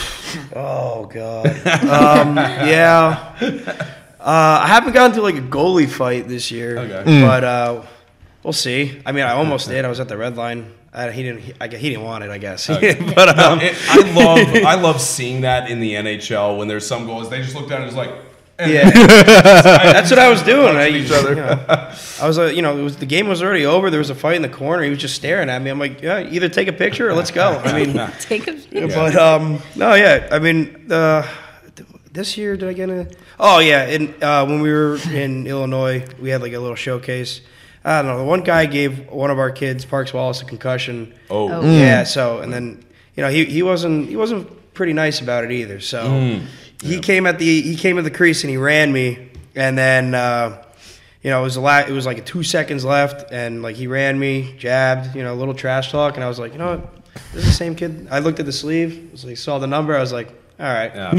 Oh god. Um, yeah. Uh, I haven't gotten to like a goalie fight this year, Okay. but uh, we'll see. I mean, I almost did. I was at the red line. I, he didn't. He, I, he didn't want it, I guess. but um, It- I love I love seeing that in the N H L when there's some goals they just look down and just like and yeah, that's what I was doing. I, Punching each other. You know, I was, uh, you know, it was the game was already over. There was a fight in the corner. He was just staring at me. I'm like, yeah, either take a picture or let's go. I mean, Take a but um, no, yeah. I mean, uh, this year did I get a? Oh yeah, in uh, when we were in Illinois, we had like a little showcase. I don't know. The one guy gave one of our kids, Parks Wallace, a concussion. Oh, Oh. Mm. Yeah. So and then you know he, he wasn't he wasn't pretty nice about it either. So Mm. he Yeah. came at the he came at the crease and he ran me, and then uh, you know it was a la- it was like two seconds left, and like he ran me, jabbed, you know, a little trash talk, and I was like, you know what, this is the same kid. I looked at the sleeve, was like, saw the number, I was like, all right, Yeah,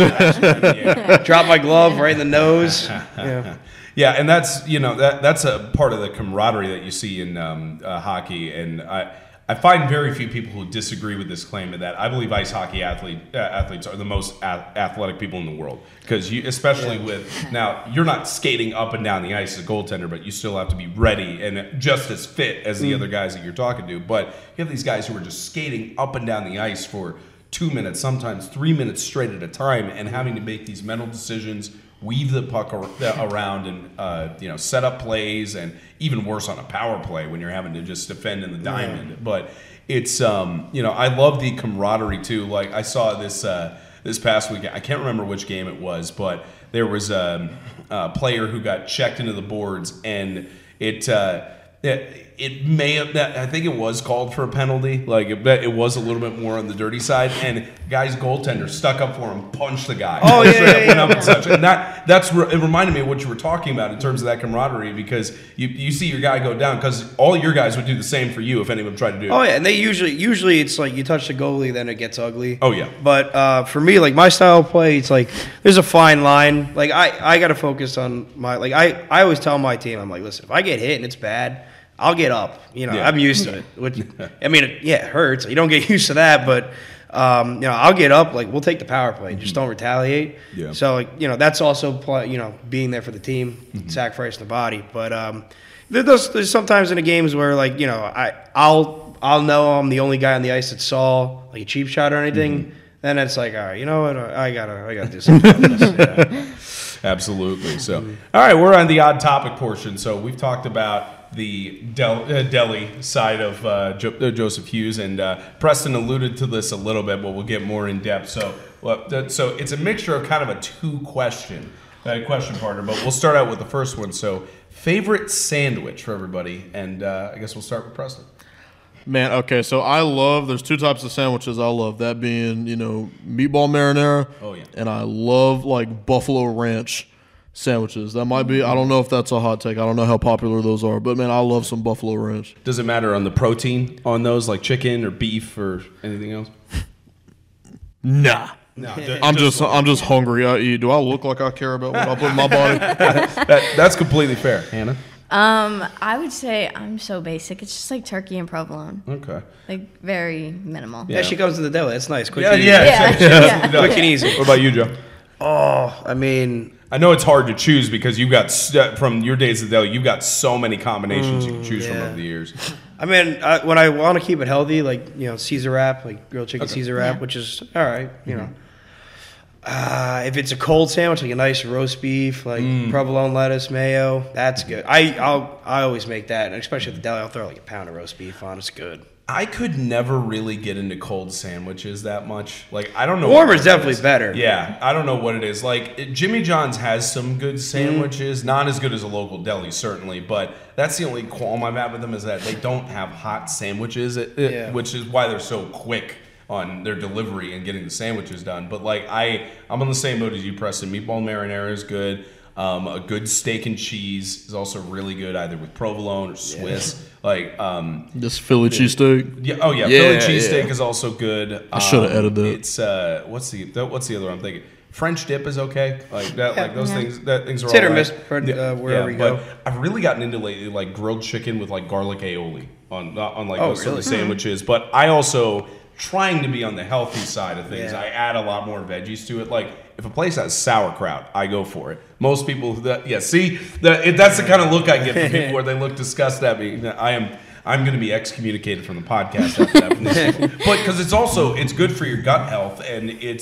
yeah. dropped my glove right in the nose. Yeah. Yeah, and that's you know that that's a part of the camaraderie that you see in um, uh, hockey, and I I find very few people who disagree with this claim of that. I believe ice hockey athlete uh, athletes are the most a- athletic people in the world because you, especially with now you're not skating up and down the ice as a goaltender, but you still have to be ready and just as fit as the other guys that you're talking to. But you have these guys who are just skating up and down the ice for two minutes, sometimes three minutes straight at a time, and having to make these mental decisions, weave the puck ar- around, and uh, you know set up plays, and even worse on a power play when you're having to just defend in the diamond. Yeah. But it's um, you know I love the camaraderie too. Like I saw this uh, this past weekend. I can't remember which game it was, but there was a, a player who got checked into the boards, and it. Uh, It, it may have, I think it was called for a penalty. Like, it, it was a little bit more on the dirty side. And guy's goaltender stuck up for him, punched the guy. Oh, yeah, yeah, went up yeah. and such. And that, that's, it reminded me of what you were talking about in terms of that camaraderie, because you, you see your guy go down, because all your guys would do the same for you if anyone tried to do it. Oh yeah, and they usually usually it's like you touch the goalie, then it gets ugly. Oh, yeah. But uh, for me, like my style of play, it's like there's a fine line. Like I, I got to focus on my like I, I always tell my team, I'm like, listen, if I get hit and it's bad, I'll get up. You know, Yeah. I'm used to it. Which, I mean, it, yeah, it hurts. You don't get used to that, but um, you know, I'll get up. Like we'll take the power play. Just don't retaliate. Yeah. So like you know, that's also pl- you know being there for the team, Mm-hmm. sacrificing the body. But um, there- there's, there's sometimes in the games where like you know I I'll I'll know I'm the only guy on the ice that saw like a cheap shot or anything. Mm-hmm. Then it's like, all right, you know what? I gotta I gotta do something about this. Yeah. Absolutely. So, all right, we're on the odd topic portion. So we've talked about the Del- uh, Delhi side of uh, jo- uh, Joseph Hughes, and uh, Preston alluded to this a little bit, but we'll get more in depth. So, well, that, so it's a mixture of kind of a two question, uh, question partner. But we'll start out with the first one. So, favorite sandwich for everybody, and uh, I guess we'll start with Preston. Man, okay, so I love, there's two types of sandwiches I love, that being, you know, meatball marinara. Oh, yeah. And I love, like, buffalo ranch sandwiches. That might be, I don't know if that's a hot take. I don't know how popular those are, but, man, I love some buffalo ranch. Does it matter on the protein on those, like chicken or beef or anything else? Nah. No, I'm just, I'm just hungry. I eat. Do I look like I care about what I put in my body? that, that's completely fair. Hannah? Um, I would say I'm so basic. It's just like turkey and provolone, Okay. like very minimal. Yeah, she comes to the deli. That's nice. Quick Yeah, and easy. yeah. Yeah. yeah. Yeah. Quick and easy. What about you, Joe? Oh, I mean, I know it's hard to choose because you've got, st- from your days at Deli, you've got so many combinations you can choose from yeah. over the years. I mean, I, when I want to keep it healthy, like you know, Caesar wrap, like grilled chicken Okay. Caesar wrap, Yeah. which is all right. You know, uh, if it's a cold sandwich, like a nice roast beef, like provolone lettuce, mayo, that's good. I I'll, I always make that, and especially at the deli, I'll throw like a pound of roast beef on. It's good. I could never really get into cold sandwiches that much. Like, I don't know. Warmer what is it definitely is. better. Yeah, I don't know what it is. Like, it, Jimmy John's has some good sandwiches. Not as good as a local deli, certainly. But that's the only qualm I've had with them is that they don't have hot sandwiches, it, it- Yeah. which is why they're so quick on their delivery and getting the sandwiches done. But, like, I, I'm on the same boat as you, Preston. Meatball marinara is good. Um, a good steak and cheese is also really good, either with provolone or Swiss. Like, um, This Philly cheesesteak. yeah. Oh yeah. Yeah, Philly cheesesteak yeah. is also good. I shoulda Um, edited that. It's uh, what's the that, what's the other one I'm thinking? French dip is okay. Like that. Like those Yeah. things. That things are It's hit or all miss right. for, uh, wherever you but go. I've really gotten into lately like grilled chicken with like garlic aioli on on like Oh, those sort of really? sandwiches. But I also trying to be on the healthy side of things. Yeah. I add a lot more veggies to it. Like if a place has sauerkraut, I go for it. Most people that yeah, see that it, that's the kind of look I get from people where they look disgusted at me. I am. I'm going to be excommunicated from the podcast after that. But because it's also it's good for your gut health and it's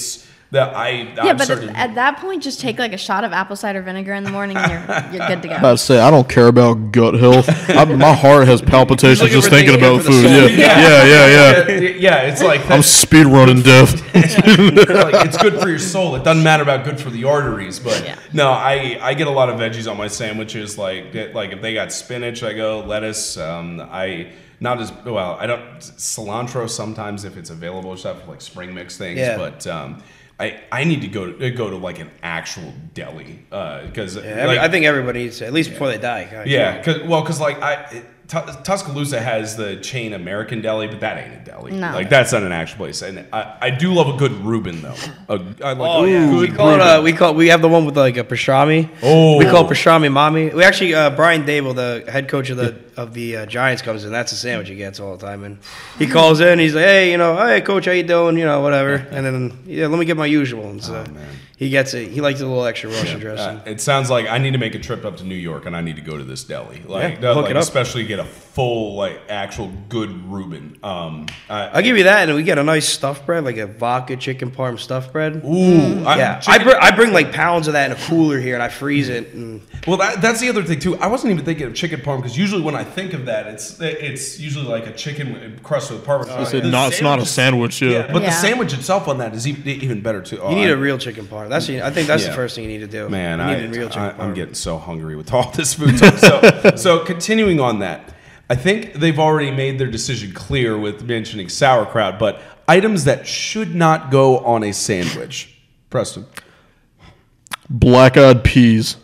That I Yeah, I'm but certain. at, at that point, just take like a shot of apple cider vinegar in the morning, and you're you're good to go. About to say, I don't care about gut health. I, my heart has palpitations looking just for thinking things about for the food. soul. Yeah, yeah, yeah, yeah. yeah, yeah, it's like I'm speed running death. like it's good for your soul. It doesn't matter about good for the arteries, but Yeah. no, I, I get a lot of veggies on my sandwiches. Like like if they got spinach, I go lettuce. Um, I not as well. I don't cilantro sometimes if it's available, stuff like spring mix things. Yeah. But um, I I need to go to go to like an actual deli because Yeah, every- I think everybody needs to, at least before they die. God, yeah, cause, well, because like I, it, Tu- Tuscaloosa has the chain American Deli, but that ain't a deli. No. Like that's not an actual place. And I, I do love a good Reuben though. A, I like Oh a yeah, good we call it. Reuben. Uh, we call we have the one with like a pastrami. Oh. we call it pastrami mommy. We actually uh, Brian Dable, the head coach of the of the uh, Giants, comes in. That's the sandwich he gets all the time, and he calls in. He's like, hey, you know, hey coach, how you doing? You know, whatever. And then yeah, let me get my usual. And so he gets it. He likes a little extra Russian dressing. Uh, it sounds like I need to make a trip up to New York and I need to go to this deli. Like, Yeah, uh, look like it up. especially get a full like actual good Reuben. Um, I, I'll give you that, and we get a nice stuffed bread, like a vodka chicken parm stuffed bread. ooh, I- Yeah, I, chicken- br- I bring like pounds of that in a cooler here, and I freeze it. And Well, that, that's the other thing too. I wasn't even thinking of chicken parm because usually when I think of that, it's it's usually like a chicken crust with parmesan. I said, not, it's not a sandwich. Yeah. Yeah, but the Yeah. sandwich itself on that is e- even better too. Oh, you need I- a real chicken parm. That's I think that's Yeah. the first thing you need to do. Man, you I, need a real chicken I, I'm parm. getting so hungry with all this food talk. So, so continuing on that, I think they've already made their decision clear with mentioning sauerkraut, but items that should not go on a sandwich. Preston. Black-eyed peas.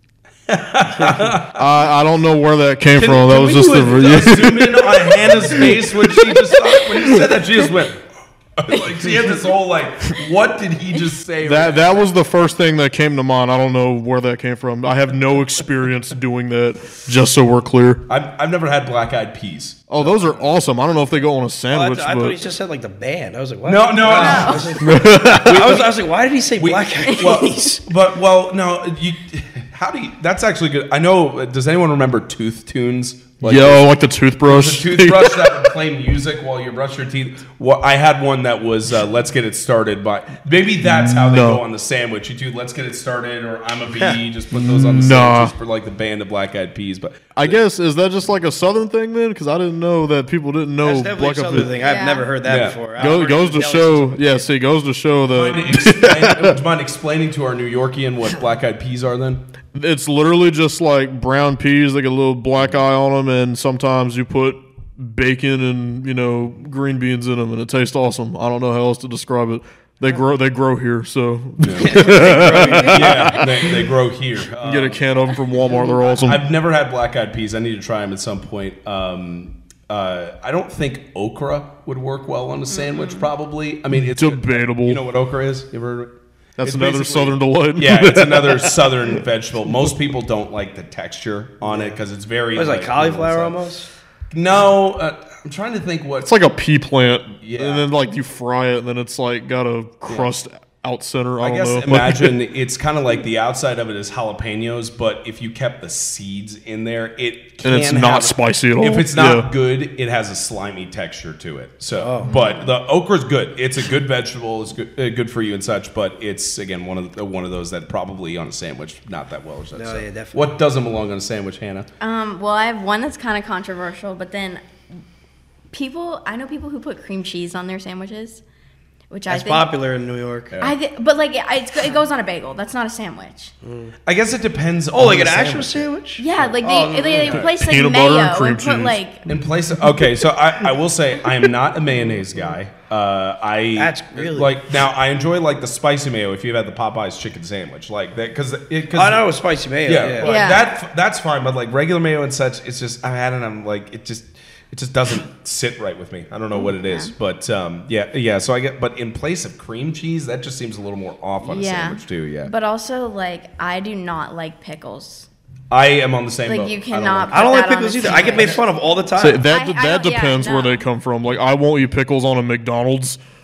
I, I don't know where that came Can, from. That can was we just do the. a, yeah. a zoom in on Hannah's face when she just when you said that? She just went like she had this whole like, what did he just say? That that was the first thing that came to mind. I don't know where that came from. I have no experience doing that. Just so we're clear. I've, I've never had black eyed peas. Oh, those are awesome. I don't know if they go on a Oh, I, sandwich, th- I thought he but just said like the band. I was like, what? No, no, I was like, I was, I was like, why did he say We- black eyed well, peas? but well, no, you. How do you? That's actually good. I know. Does anyone remember Tooth Tunes? Like yo, like the toothbrush. the toothbrush that would play music while you brush your teeth. Well, I had one that was uh, "Let's Get It Started" by. Maybe that's how they No. go on the sandwich. You do "Let's Get It Started" or "I'm a Bee." Just put those on the Nah. sandwiches for like the band of Black Eyed Peas. But I guess is that just like a southern thing then? Because I didn't know that people didn't know That's definitely black a eyed southern peas. thing. I've Yeah. never heard that Yeah. before. I've Go, heard goes it to yelled show, since yeah. See, goes to show mind that explain, would you mind explaining to our New Yorkian what Black Eyed Peas are then? it's literally just like brown peas. They get a little black eye on them, and sometimes you put bacon and you know green beans in them, and it tastes awesome. I don't know how else to describe it. They grow, they grow here, so Yeah, they, they grow here. Um, get a can of them from Walmart. They're awesome. I've never had black eyed peas. I need to try them at some point. Um, uh, I don't think okra would work well on a sandwich. Probably. I mean, it's Debatable. You know what okra is? You ever heard of it? That's It's another basically- southern delight. Yeah, it's another southern vegetable. Most people don't like the texture on it because it's very. It was like cauliflower almost. almost. No, uh, I'm trying to think what. It's like a pea plant, Yeah. and then like you fry it, and then it's like got a crust out center. I, I don't guess know. imagine it's kind of like the outside of it is jalapenos, but if you kept the seeds in there, it can And it's not have- spicy at all. If it's not Yeah. good, it has a slimy texture to it. So, Oh. but the okra's good. It's a good vegetable. It's good, uh, good for you and such. But it's again one of the, one of those that probably on a sandwich not that well. No, yeah, definitely. What doesn't belong on a sandwich, Hannah? Um, well, I have one that's kind of controversial, but then people, I know people who put cream cheese on their sandwiches, which That's I think. popular in New York. I th- but like it, it's, it goes on a bagel. That's not a sandwich. I guess it depends. Oh, on like the an actual sandwich. sandwich? Yeah, like they Oh, no, they, they place like Peanut mayo butter and cream and put cheese. like In place of, okay, so I, I will say I am not a mayonnaise guy. Uh, I That's really- like now I enjoy like the spicy mayo if you've had the Popeyes chicken sandwich like that because it. I know it was spicy mayo. Yeah, Yeah. like, Yeah. that that's fine, but like regular mayo and such, it's just I've had it. I'm like it just it just doesn't sit right with me. I don't know what it is, but um, yeah, yeah. So I get, but in place of cream cheese, that just seems a little more off on a yeah. sandwich too. Yeah, But also like I do not like pickles. I am on the same Like boat. you I don't cannot. like- I don't put like that on pickles a either. I get made sandwich. fun of all the time. So that I- I that don't- yeah, depends where no. they come from. Like I won't eat pickles on a McDonald's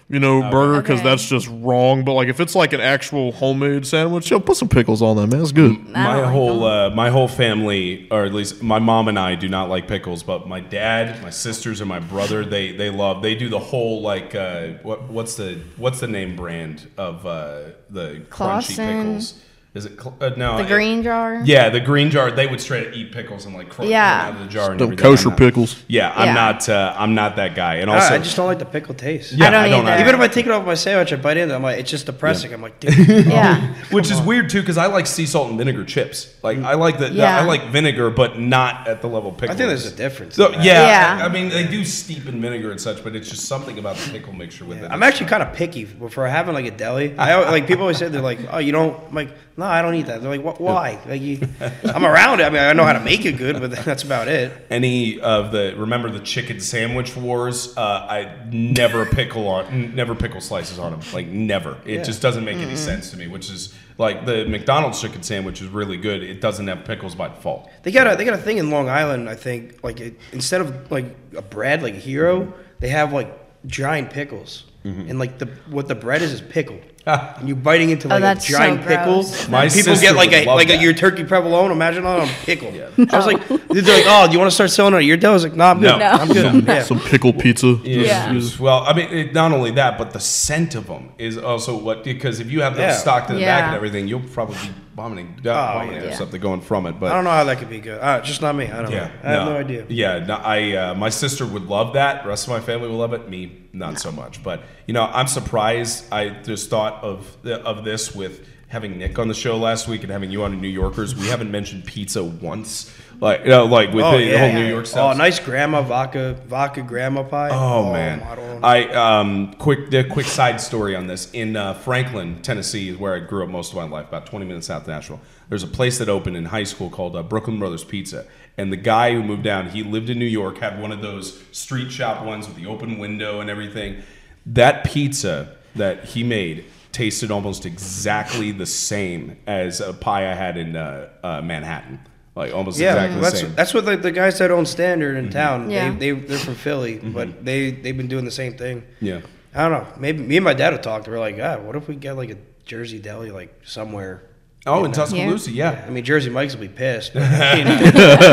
you know, burger because Okay. that's just wrong. But like if it's like an actual homemade sandwich, yo, put some pickles on that, man. It's good. I don't My like whole them. uh, my whole family, or at least my mom and I, do not like pickles. But my dad, my sisters, and my brother, they they love. They do the whole like uh, what what's the what's the name brand of uh, the crunchy Clausen. pickles? Is it Cl- uh, no The it- green jar. Yeah, the green jar. They would straight up eat pickles and like crunch Yeah. them out of the jar and Them everything. kosher I'm not- pickles. Yeah, I'm Yeah. not. Uh, I'm not that guy. And also, I just don't like the pickle taste. yeah, I don't either. Even if I take it off my sandwich, I bite into it. I'm like, it's just depressing. I'm like, dude. Yeah. which is weird too, because I like sea salt and vinegar chips. Like I like the, Yeah. I like vinegar, but not at the level of pickles. I think there's a difference. So, in that. yeah, Yeah. I, I mean they do steep in vinegar and such, but it's just something about the pickle mixture with it. I'm actually kind of picky for having like a deli. I al- like people always say they're like, oh, you don't. I'm like, no, I don't eat that. They're like, "Wh- why? Like you, I'm around it. I mean, I know how to make it good, but that's about it. Any of the remember the chicken sandwich wars? Uh, I never pickle on, never pickle slices on them. Like never. It Yeah. just doesn't make any sense to me. Which is like the McDonald's chicken sandwich is really good. It doesn't have pickles by default. They got a they got a thing in Long Island. I think like it, instead of like a bread like a hero, they have like giant pickles, and like the what the bread is is pickle. And you're biting into Oh, like a that's so giant pickle. gross. My People sister get like would a love like a, that. your turkey provolone. Imagine that on a pickle. I was like, they're like, oh, do you want to start selling it at your dough? I was like, no, I'm good. No. I'm good. Yeah. Some pickle pizza. Yeah. Is- well, I mean, it, not only that, but the scent of them is also what, because if you have those Yeah. stocked in the back Yeah. and everything, you'll probably be vomiting, uh, Oh, vomiting or yeah. something going from it. I But don't know how that could be good. Uh, just not me. I don't yeah, know. I have no idea. Yeah, no, I uh, my sister would love that. The rest of my family will love it. Me, not so much. But you know, I'm surprised. I just thought of of this with having Nick on the show last week and having you on New Yorkers. We haven't mentioned pizza once. Like, you know, like with Oh, the, yeah, the whole yeah. New York stuff. Oh, nice grandma vodka vodka grandma pie. Oh, man, I don't- I um quick the quick side story on this in uh, Franklin, Tennessee, is where I grew up most of my life, about twenty minutes south of Nashville. There's a place that opened in high school called uh, Brooklyn Brothers Pizza, and the guy who moved down, he lived in New York, had one of those street shop ones with the open window and everything. That pizza that he made tasted almost exactly the same as a pie I had in uh, uh, Manhattan, like almost Yeah, exactly the that's same. that's what the, the guys that own Standard Mm-hmm. in town. Yeah. They they they're from Philly, but they they've been doing the same thing. Yeah. I don't know. Maybe me and my dad have talked. We're like, ah, what if we get like a Jersey deli like somewhere? Oh, You in know? Tuscaloosa, yeah. I mean, Jersey Mike's will be pissed. But, you know,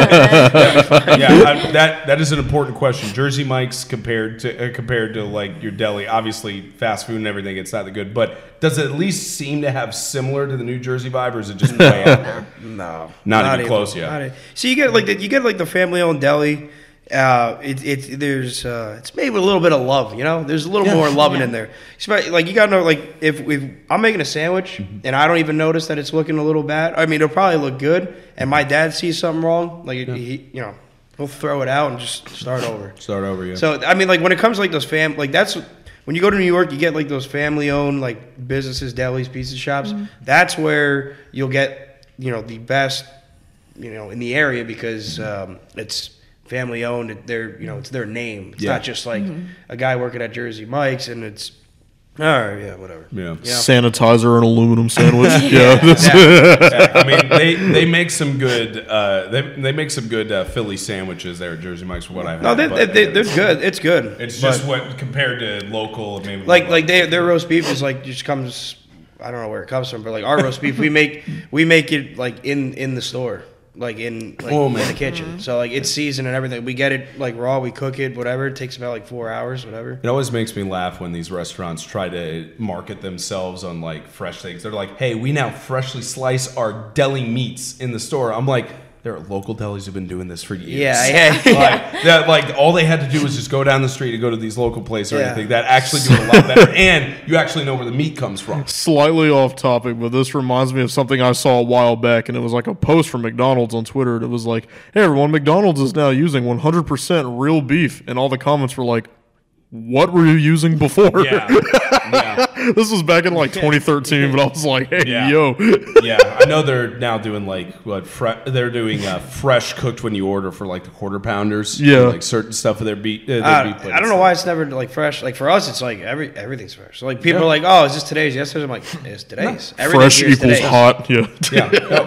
yeah, I, that that is an important question. Jersey Mike's compared to uh, compared to like your deli, obviously fast food and everything, it's not that good. But does it at least seem to have similar to the New Jersey vibe, or is it just way out there? no, Not even close yet. not even- So you get like the, you get like the family-owned deli. Uh, it, it there's uh, it's made with a little bit of love, you know. There's a little more loving in there. Espe- Like you gotta know, like if, if I'm making a sandwich Mm-hmm. and I don't even notice that it's looking a little bad. I mean, it'll probably look good, and my dad sees something wrong, like he, you know, he'll throw it out and just start over. Start over, yeah. So I mean, like when it comes to like those fam, like that's when you go to New York, you get like those family-owned like businesses, delis, pizza shops. That's where you'll get you know the best, you know, in the area because um, it's family-owned. They're you know it's their name. It's Yeah. not just like a guy working at Jersey Mike's and it's all right, yeah, whatever. Yeah. Yeah. Sanitizer and aluminum sandwich. yeah. that's- Yeah, I mean, they, they make some good uh, they, they make some good uh, Philly sandwiches there at Jersey Mike's. For what I've No, had, they, but they, they, it's- they're good. It's good. It's But- just what compared to local, maybe like like they, their roast beef is like just comes. I don't know where it comes from, but like our roast beef, we make we make it like in in the store, like in like Oh, in man. the kitchen. So like it's seasoned and everything. We get it like raw. We cook it, whatever. It takes about like four hours, whatever. It always makes me laugh when these restaurants try to market themselves on like fresh things. They're like, "Hey, we now freshly slice our deli meats in the store." I'm like, there are local delis who've been doing this for years. Yeah, yeah. like, that, like all they had to do was just go down the street and go to these local places or Yeah. anything that actually do it a lot better, and you actually know where the meat comes from. Slightly off topic, but this reminds me of something I saw a while back, and it was like a post from McDonald's on Twitter. And it was like, "Hey everyone, McDonald's is now using one hundred percent real beef," and all the comments were like, "What were you using before?" Yeah, yeah, This was back in like twenty thirteen, but I was like, "Hey, Yeah. yo." yeah. I know they're now doing like what fre- they're doing uh, fresh cooked when you order for like the quarter pounders. Yeah. like certain stuff of their beef. Uh, their Uh, beef but I don't it's- know why it's never like fresh. Like for us, it's like every everything's fresh. So like people Yeah. are like, "Oh, is this today's?" Yesterday's. I'm like, "It's today's." Everything Fresh here is equals today's. hot. Yeah. Yeah, no,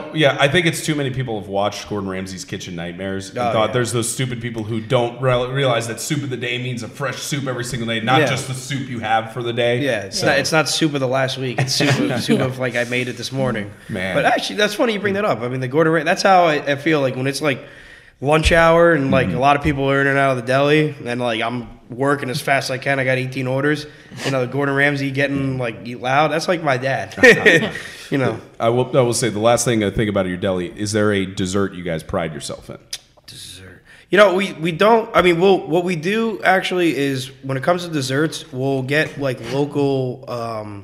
know, yeah, I think it's too many people have watched Gordon Ramsay's Kitchen Nightmares and Oh, thought yeah. there's those stupid people who don't re- realize that soup of the day means a fresh soup every single day, not Yeah. just the soup you have for the day. Yeah, it's So- not it's not soup of the last week. It's soup of, soup of like I made it this morning. Man. But actually, that's funny you bring that up. I mean, the Gordon Ramsay. That's how I, I feel like when it's like lunch hour and like Mm-hmm. a lot of people are in and out of the deli, and like I'm working as fast as I can. I got eighteen orders. You know, Gordon Ramsay getting like eat loud. That's like my dad. you know, I will, I will say the last thing I think about at your deli, is there a dessert you guys pride yourself in? dessert. You know, we we don't. I mean, we'll what we do actually is when it comes to desserts, we'll get like local. Um,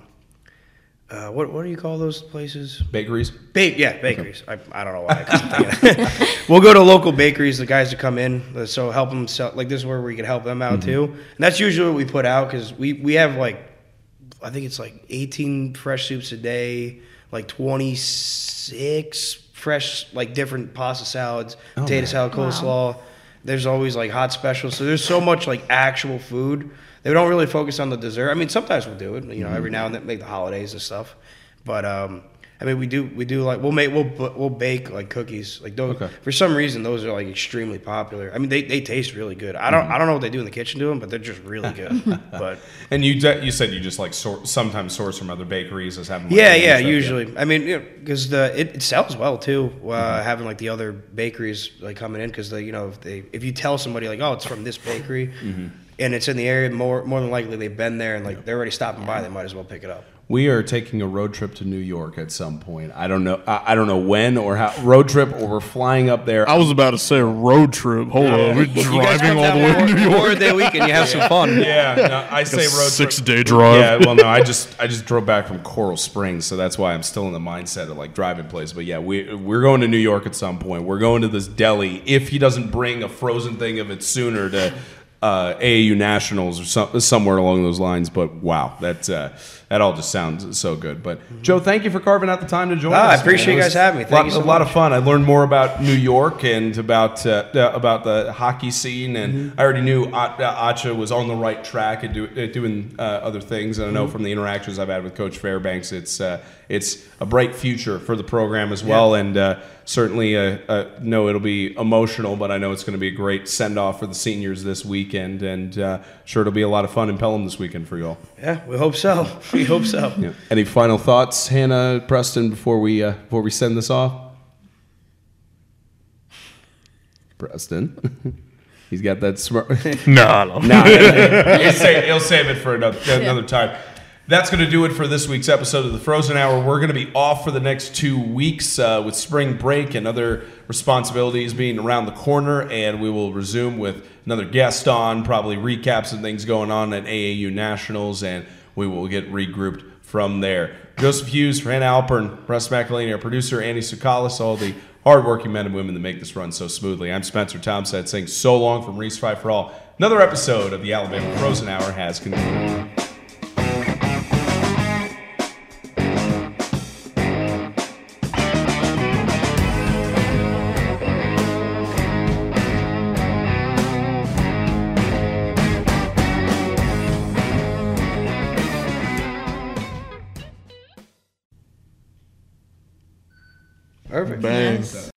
uh, what what do you call those places? Bakeries? Ba- yeah, bakeries. I, I don't know why. I couldn't think of it. We'll go to local bakeries, the guys that come in, uh, so help them sell. Like this is where we can help them out too, and that's usually what we put out because we we have like, I think it's like eighteen fresh soups a day, like twenty-six fresh like different pasta salads, potato man. salad, coleslaw. There's always like hot specials, so there's so much like actual food. They don't really focus on the dessert. I mean, sometimes we'll do it, you know, every now and then, make the holidays and stuff. But um, I mean, we do we do like we'll make we'll we'll bake like cookies. Like those Okay. for some reason those are like extremely popular. I mean, they, they taste really good. I don't I don't know what they do in the kitchen to them, but they're just really good. But And you de- you said you just like sor- sometimes source from other bakeries as having like, yeah, a yeah, stuff, usually. I mean, because the it, it sells well too. Uh, Having like the other bakeries like coming in because you know if they if you tell somebody like oh it's from this bakery. And it's in the area, more more than likely they've been there and like they're already stopping by. They might as well pick it up. We are taking a road trip to New York at some point. I don't know. I, I don't know when or how. Road trip, or we're flying up there. I was about to say a road trip. Hold on, we're You guys driving come all the down way to for New Memorial York. Day weekend, you have some fun. Yeah, no, I say A road six trip. day drive. Yeah, well, no, I just I just drove back from Coral Springs, so that's why I'm still in the mindset of like driving places. But yeah, we we're going to New York at some point. We're going to this deli if he doesn't bring a frozen thing of it sooner to uh, A A U Nationals or some, somewhere along those lines. But wow, that uh, that all just sounds so good. But Joe, thank you for carving out the time to join Ah, I us. appreciate man. you It guys was having me. a Thank lot, you so a lot much. of fun. I learned more about New York and about uh, uh, about the hockey scene, and Mm-hmm. I already knew A- uh, Acha was on the right track and do, uh, doing uh, other things. And I Mm-hmm. know from the interactions I've had with Coach Fairbanks, it's uh, it's a bright future for the program as well. And uh, certainly, uh, uh, no, it'll be emotional, but I know it's going to be a great send off for the seniors this weekend, and uh, sure it'll be a lot of fun in Pelham this weekend for you all. Yeah, we hope so. We hope so. Yeah. Any final thoughts, Hannah, Preston, before we uh, before we send this off? Preston, he's got that smart. No, no. No, he'll, save, he'll save it for another, another time. That's going to do it for this week's episode of the Frozen Hour. We're going to be off for the next two weeks uh, with spring break and other responsibilities being around the corner, and we will resume with another guest on, probably recaps and things going on at A A U Nationals, and we will get regrouped from there. Joseph Hughes, for Hannah Alpern, Russ McElhaney, our producer, Andy Sukalis, all the hardworking men and women that make this run so smoothly. I'm Spencer Tomset saying so long from Reese Fry for all. Another episode of the Alabama Frozen Hour has concluded. Perfect. Bang.